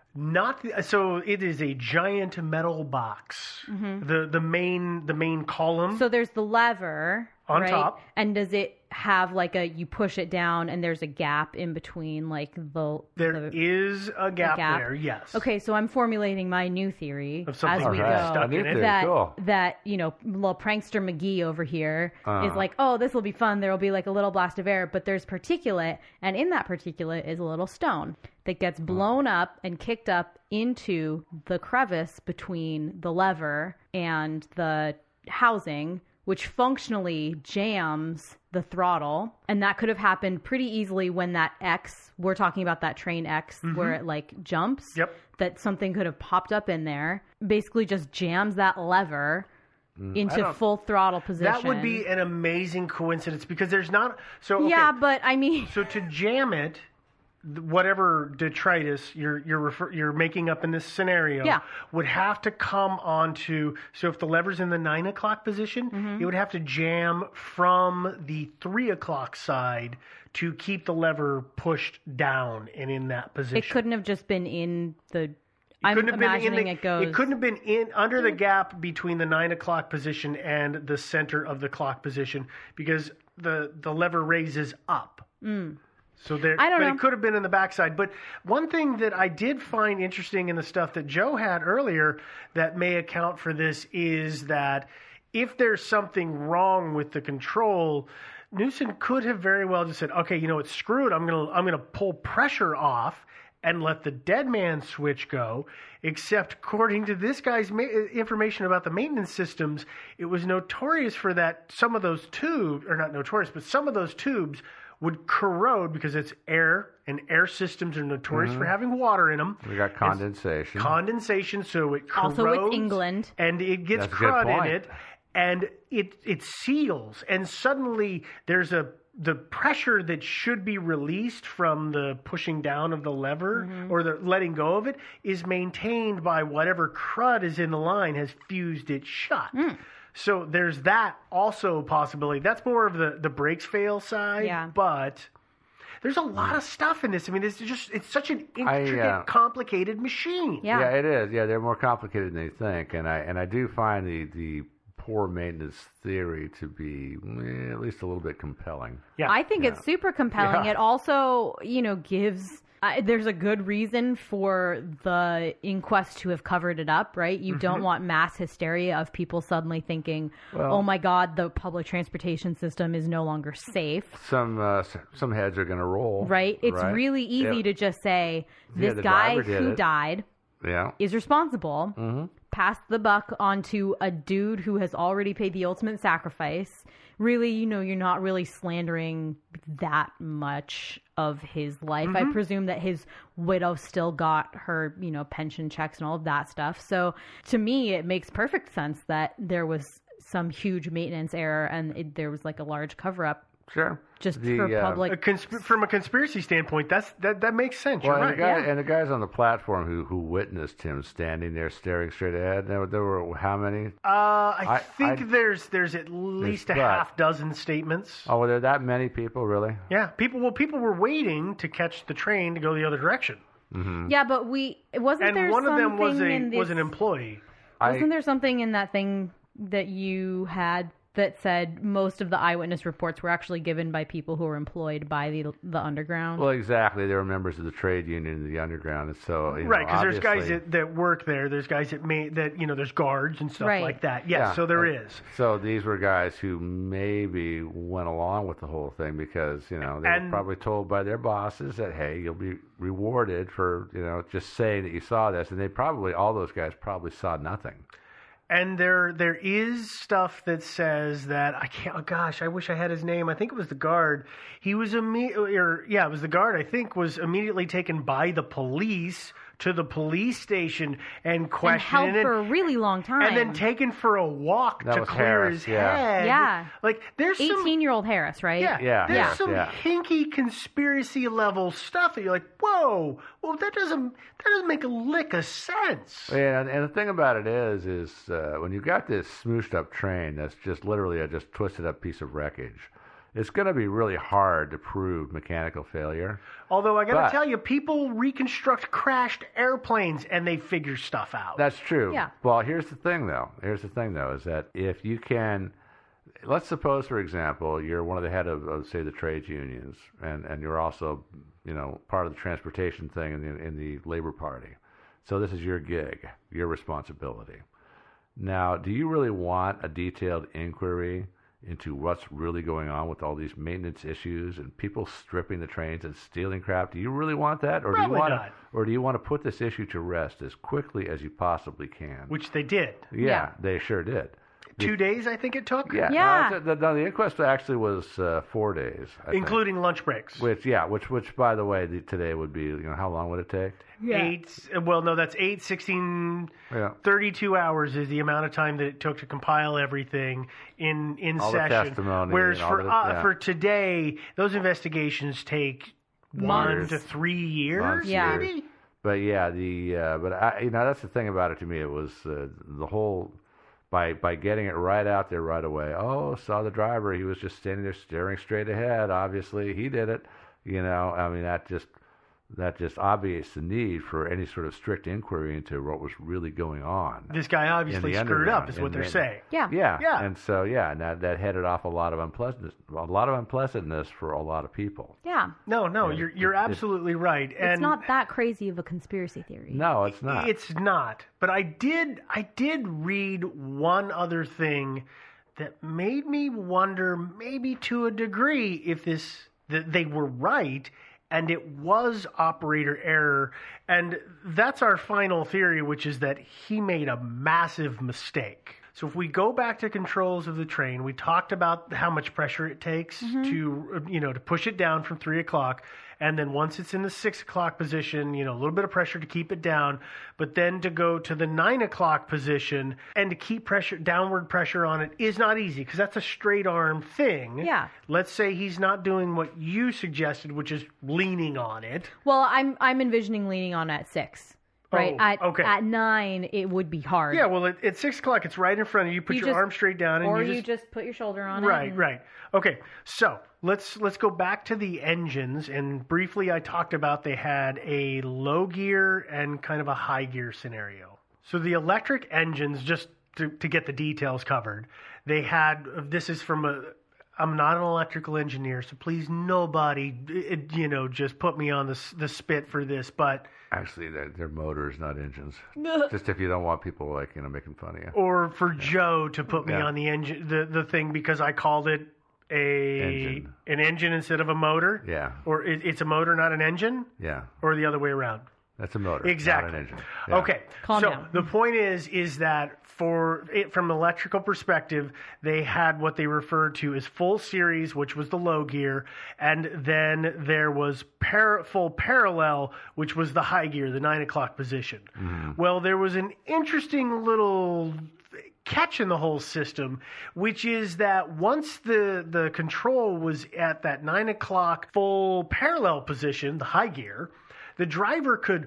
So it is a giant metal box. The main column. So there's the lever on right? top. And does it have like you push it down and there's a gap in between like There is a gap there, yes. Okay, so I'm formulating my new theory of something as we go. Stuck in it. That little prankster McGee over here is like, oh, this will be fun. There will be like a little blast of air, but there's particulate, and in that particulate is a little stone that gets blown up and kicked up into the crevice between the lever and the housing, which functionally jams the throttle. And that could have happened pretty easily when that X, we're talking about that train X, where it like jumps. Yep. That something could have popped up in there, basically just jams that lever into full throttle position. That would be an amazing coincidence because there's not... So okay, yeah, but I mean... So to jam it, whatever detritus you're making up in this scenario would have to come onto. So if the lever's in the 9 o'clock position, it would have to jam from the 3 o'clock side to keep the lever pushed down and in that position. It couldn't have just been in the. I'm imagining it goes. It couldn't have been under the gap between the 9 o'clock position and the center of the clock position because the lever raises up. So it could have been in the backside. But one thing that I did find interesting in the stuff that Joe had earlier that may account for this is that if there's something wrong with the control, Newsom could have very well just said, okay, it's screwed. I'm gonna pull pressure off and let the dead man switch go. Except according to this guy's information about the maintenance systems, it was notorious for that some of those tubes, or not notorious, but some of those tubes would corrode because it's air, and air systems are notorious for having water in them. We got condensation. Condensation, so it corrodes. Also with England. And it gets That's a good crud in point. it, and it seals. And suddenly there's the pressure that should be released from the pushing down of the lever or the letting go of it is maintained by whatever crud is in the line has fused it shut. So there's that also possibility. That's more of the brakes fail side, but there's a lot of stuff in this. I mean, it's such an intricate, complicated machine. Yeah, it is. Yeah, they're more complicated than you think, and I do find the poor maintenance theory to be at least a little bit compelling. Yeah, I think it's super compelling. Yeah. It also, gives. There's a good reason for the inquest to have covered it up, right? You don't want mass hysteria of people suddenly thinking, "Oh my God, the public transportation system is no longer safe." Some heads are going to roll, right? It's really easy to just say this guy who died is responsible. Pass the buck onto a dude who has already paid the ultimate sacrifice. Really, you're not really slandering that much of his life. I presume that his widow still got her, pension checks and all of that stuff. So to me, it makes perfect sense that there was some huge maintenance error and there was like a large cover up. Sure. Just for public. From a conspiracy standpoint, that makes sense. Well, You're right. And the guys on the platform who witnessed him standing there staring straight ahead, there were how many? I think there's at least a half dozen statements. Oh, were there that many people, really? Yeah. People were waiting to catch the train to go the other direction. Yeah, but wasn't there one of them something was an employee. Wasn't there something in that thing that you had that said most of the eyewitness reports were actually given by people who were employed by the underground? Well, exactly. They were members of the trade union in the underground, and so right, because there's guys that work there. There's guys that there's guards and stuff like that. Yes, so there is. So these were guys who maybe went along with the whole thing because they were probably told by their bosses that hey, you'll be rewarded for just saying that you saw this, and all those guys probably saw nothing. And there is stuff that says that I can't. Oh gosh, I wish I had his name. I think it was the guard. He was it was the guard. I think was immediately taken by the police to the police station and questioned and held for a really long time, and then taken for a walk to clear Harris, his head. Yeah, like there's 18-year-old Harris, right? Yeah. There's some hinky conspiracy level stuff that you're like, whoa, well that doesn't make a lick of sense. Yeah, and the thing about it is when you got this smooshed up train that's just literally a just twisted up piece of wreckage, it's going to be really hard to prove mechanical failure. Although I got to tell you, people reconstruct crashed airplanes and they figure stuff out. That's true. Yeah. Well, here's the thing, though, is that if you can, let's suppose, for example, you're one of the head of say, the trades unions, and you're also, part of the transportation thing in the Labor Party. So this is your gig, your responsibility. Now, do you really want a detailed inquiry into what's really going on with all these maintenance issues and people stripping the trains and stealing crap? Do you really want that, or do you want to put this issue to rest as quickly as you possibly can? Which they did. Yeah. They sure did. 2 days, I think it took. Yeah. The inquest actually was 4 days, including lunch breaks. Which by the way, today would be. How long would it take? Yeah. 8, 16, 32 hours is the amount of time that it took to compile everything in all session. The testimony. Whereas for today, those investigations take 1 to 3 years, maybe. But that's the thing about it to me. It was the whole. By getting it right out there right away. Oh, saw the driver. He was just standing there staring straight ahead. Obviously, he did it. That just obviates the need for any sort of strict inquiry into what was really going on. This guy obviously screwed up, is what they're saying. Yeah. And so, and that headed off a lot of unpleasantness for a lot of people. Yeah. No, you're absolutely right. And it's not that crazy of a conspiracy theory. No, it's not. It's not. But I did read one other thing that made me wonder, maybe to a degree, if that they were right. And it was operator error. And that's our final theory, which is that he made a massive mistake. So if we go back to controls of the train, we talked about how much pressure it takes to, to push it down from 3 o'clock. And then once it's in the 6 o'clock position, a little bit of pressure to keep it down, but then to go to the 9 o'clock position and to keep downward pressure on it is not easy because that's a straight arm thing. Yeah. Let's say he's not doing what you suggested, which is leaning on it. Well, I'm envisioning leaning on at 6. Right. At 9, it would be hard. Yeah. Well, at 6 o'clock, it's right in front of you. Put your arm straight down, and you just put your shoulder on it. Right. Okay. So let's go back to the engines, and briefly, I talked about they had a low gear and kind of a high gear scenario. So the electric engines, just to get the details covered, they had. This is from a. I'm not an electrical engineer, so please nobody, just put me on the spit for this. But actually, they're motors, not engines. Just if you don't want people making fun of you. Or for Joe to put me on the engine, the thing because I called it an engine instead of a motor. Yeah. Or it's a motor, not an engine. Yeah. Or the other way around. That's a motor, exactly. not an engine. Yeah. Okay. Calm down. The point is that from an electrical perspective, they had what they referred to as full series, which was the low gear, and then there was full parallel, which was the high gear, the 9 o'clock position. Mm-hmm. Well, there was an interesting little catch in the whole system, which is that once the control was at that 9 o'clock full parallel position, the high gear, the driver could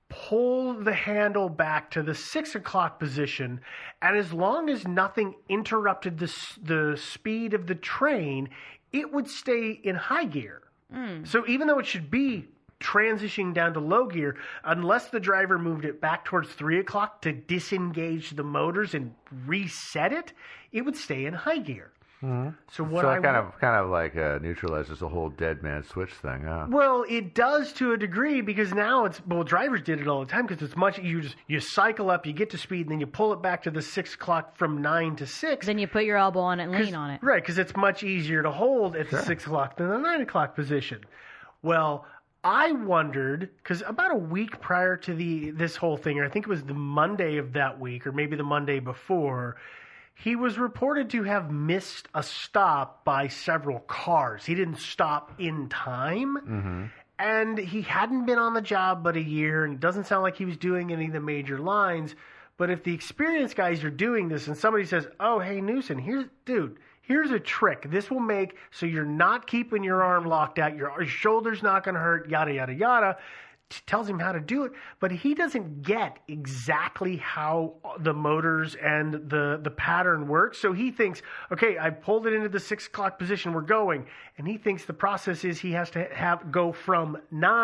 pull the handle back to the 6 o'clock position, and as long as nothing interrupted the speed of the train, it would stay in high gear. So even though it should be transitioning down to low gear, unless the driver moved it back towards 3 o'clock to disengage the motors and reset it, it would stay in high gear. Mm-hmm. So it kind of like neutralizes the whole dead man switch thing, huh? Well, it does to a degree because now drivers did it all the time because it's much you cycle up, you get to speed, and then you pull it back to the 6 o'clock from 9 to 6. Then you put your elbow on it and lean on it. Right, because it's much easier to hold at the 6 o'clock than the 9 o'clock position. Well, I wondered because about a week prior to this whole thing, or I think it was the Monday of that week, or maybe the Monday before. He was reported to have missed a stop by several cars. He didn't stop in time, and he hadn't been on the job but a year, and it doesn't sound like he was doing any of the major lines. But if the experienced guys are doing this and somebody says, oh, hey, Newsom, here's a trick. This will make so you're not keeping your arm locked out, your shoulder's not going to hurt, yada, yada, yada. Tells him how to do it, but he doesn't get exactly how the motors and the pattern works. So he thinks, okay, I pulled it into the 6 o'clock position, we're going. And he thinks the process is he has to go from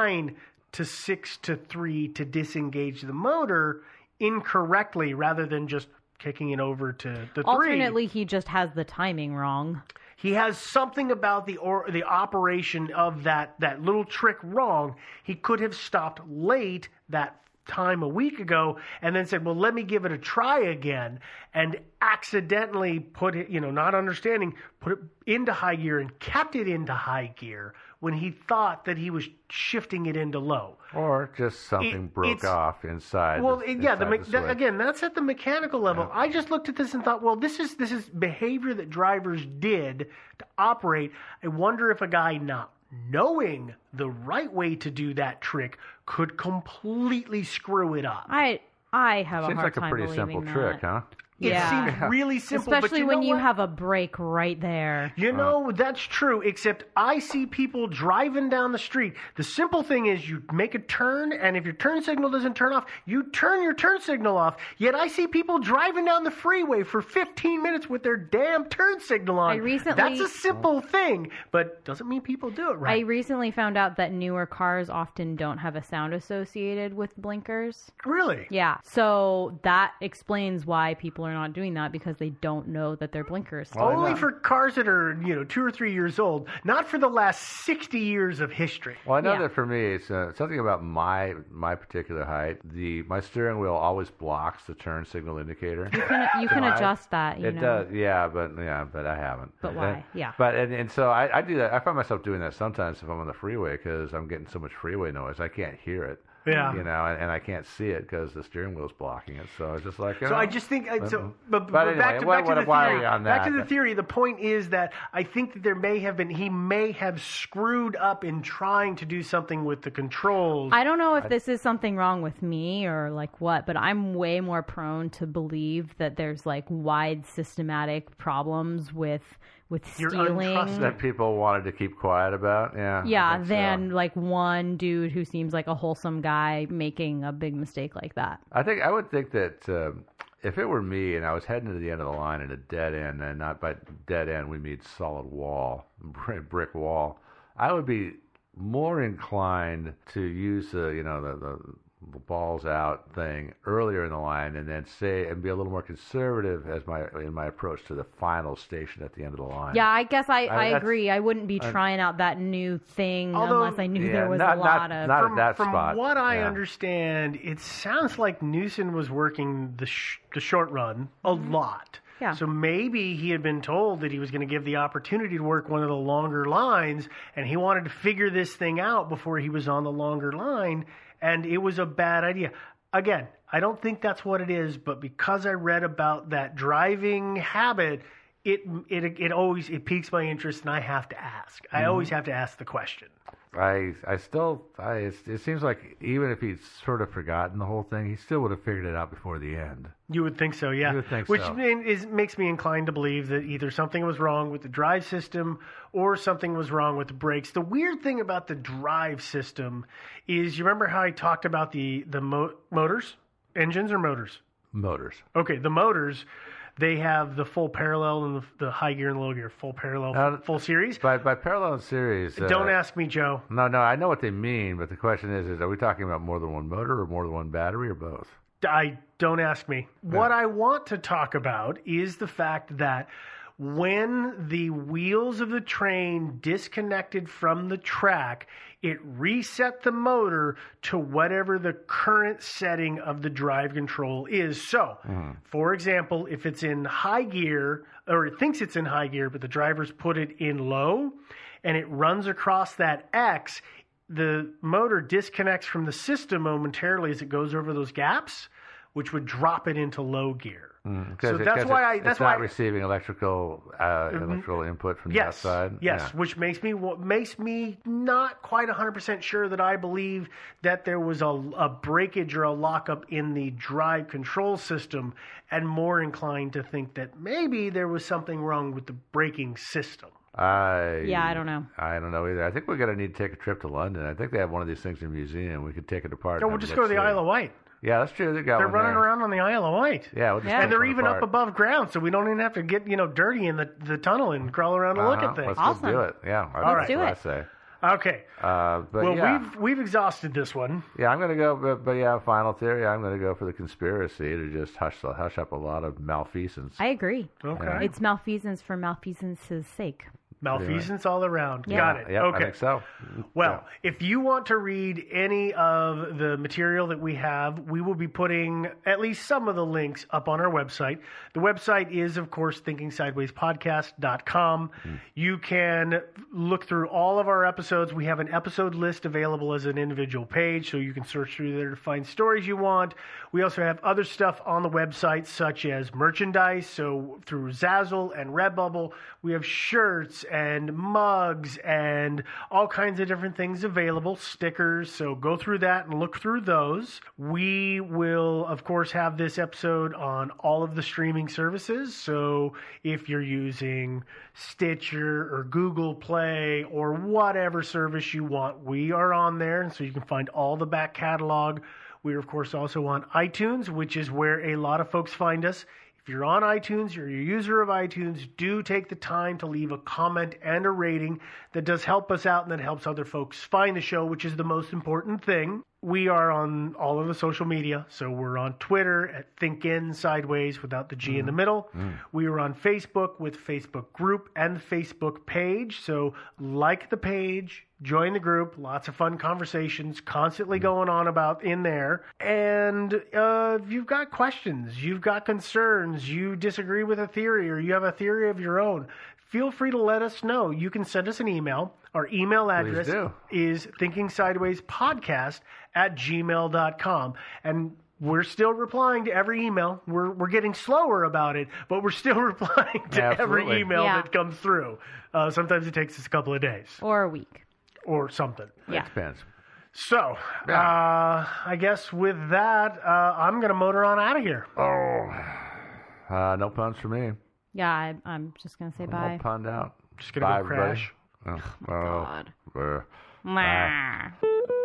9 to 6 to 3 to disengage the motor incorrectly rather than just kicking it over to the 3. Alternately, he just has the timing wrong. He has something about the operation of that little trick wrong. He could have stopped late that time a week ago and then said, well, let me give it a try again, and accidentally put it, not understanding, put it into high gear and kept it into high gear when he thought that he was shifting it into low. Or just something broke off inside. Well, the again, that's at the mechanical level. Yeah. I just looked at this and thought, well, this is behavior that drivers did to operate. I wonder if a guy not knowing the right way to do that trick could completely screw it up. I have a hard time believing that. Seems like a pretty simple trick, huh? It seems really simple. Especially but when you have a brake right there. That's true, except I see people driving down the street. The simple thing is you make a turn, and if your turn signal doesn't turn off, you turn your turn signal off. Yet I see people driving down the freeway for 15 minutes with their damn turn signal on. That's a simple thing, but doesn't mean people do it right. I recently found out that newer cars often don't have a sound associated with blinkers. Really? Yeah. So that explains why people are not doing that, because they don't know that their blinkers. Only for cars that are 2 or 3 years old, not for the last 60 years of history. Well, I know that for me, it's something about my particular height. My steering wheel always blocks the turn signal indicator. You can adjust that. It does, but I haven't. But why? Yeah. But and so I do that. I find myself doing that sometimes if I'm on the freeway because I'm getting so much freeway noise I can't hear it. Yeah. You know, and I can't see it because the steering wheel's blocking it. So it's just like. So I just think. But anyway, back to the theory. why are we on that? Back to the theory. The point is that I think that he may have screwed up in trying to do something with the controls. I don't know if this is something wrong with me or like what, but I'm way more prone to believe that there's like wide systematic problems with stealing that people wanted to keep quiet about. Yeah, than like one dude who seems like a wholesome guy making a big mistake like that. I would think that if it were me and I was heading to the end of the line at a dead end, and not by dead end we mean solid wall, brick wall, I would be more inclined to use the balls out thing earlier in the line, and then be a little more conservative in my approach to the final station at the end of the line. Yeah, I guess I agree. I wouldn't be trying out that new thing unless I knew there was a lot of. Not at that spot. From what I understand, it sounds like Newson was working the short run a lot. Yeah. So maybe he had been told that he was going to give the opportunity to work one of the longer lines, and he wanted to figure this thing out before he was on the longer line, and it was a bad idea. Again, I don't think that's what it is, but because I read about that driving habit, it always piques my interest, and I have to ask. I always have to ask the question. It seems like even if he'd sort of forgotten the whole thing, he still would have figured it out before the end. You would think so, yeah. You would think Which so. makes me inclined to believe that either something was wrong with the drive system or something was wrong with the brakes. The weird thing about the drive system is, you remember how I talked about the motors? Engines or motors? Motors. Okay, the motors. They have the full parallel and the high gear and low gear, full parallel, full series. By parallel and series. Don't ask me, Joe. No, I know what they mean, but the question is are we talking about more than one motor or more than one battery or both? Don't ask me. Yeah. What I want to talk about is the fact that when the wheels of the train disconnected from the track, it reset the motor to whatever the current setting of the drive control is. So, for example, if it's in high gear, or it thinks it's in high gear, but the drivers put it in low, and it runs across that X, the motor disconnects from the system momentarily as it goes over those gaps, which would drop it into low gear. So that's why it's not receiving electrical input from the outside. Yes, yeah. Which makes me not quite 100% sure that I believe that there was a breakage or a lockup in the drive control system, and more inclined to think that maybe there was something wrong with the braking system. I don't know. I don't know either. I think we're going to need to take a trip to London. I think they have one of these things in a museum. We could take it apart. No, we'll just go to the Isle of Wight. Yeah, that's true. They're running around on the Isle of Wight. Yeah, we'll just and they're even up above ground, so we don't even have to get dirty in the tunnel and crawl around and look at things. Let's do it. Yeah, let's do it. I say. Okay. We've exhausted this one. Yeah, I'm going to go. But final theory. I'm going to go for the conspiracy to just hush up a lot of malfeasance. I agree. Okay. It's malfeasance for malfeasance's sake. Malfeasance all around. Yeah. Got it. Yep, okay. I think so. Well, if you want to read any of the material that we have, we will be putting at least some of the links up on our website. The website is, of course, thinkingsidewayspodcast.com. You can look through all of our episodes. We have an episode list available as an individual page, so you can search through there to find stories you want. We also have other stuff on the website, such as merchandise. So through Zazzle and Redbubble, we have shirts and mugs and all kinds of different things available, stickers. So go through that and look through those. We will, of course, have this episode on all of the streaming services. So if you're using Stitcher or Google Play or whatever service you want, we are on there. And so you can find all the back catalog. We're, of course, also on iTunes, which is where a lot of folks find us. If you're on iTunes, you're a user of iTunes, do take the time to leave a comment and a rating. That does help us out, and that helps other folks find the show, which is the most important thing. We are on all of the social media. So we're on Twitter at ThinkIn Sideways without the G in the middle. We are on Facebook with Facebook group and the Facebook page. So like the page, Join the group. Lots of fun conversations constantly going on about in there. And if you've got questions, you've got concerns, you disagree with a theory, or you have a theory of your own, feel free to let us know. You can send us an email. Our email address is thinkingsidewayspodcast@gmail.com. And we're still replying to every email. We're getting slower about it, but we're still replying to every email that comes through. Sometimes it takes us a couple of days. Or a week. Or something. Yeah. Depends. So, I guess with that, I'm going to motor on out of here. No puns for me. Yeah, I'm just going to say bye. All punned out. Just going to go crash. Oh, God. Bye.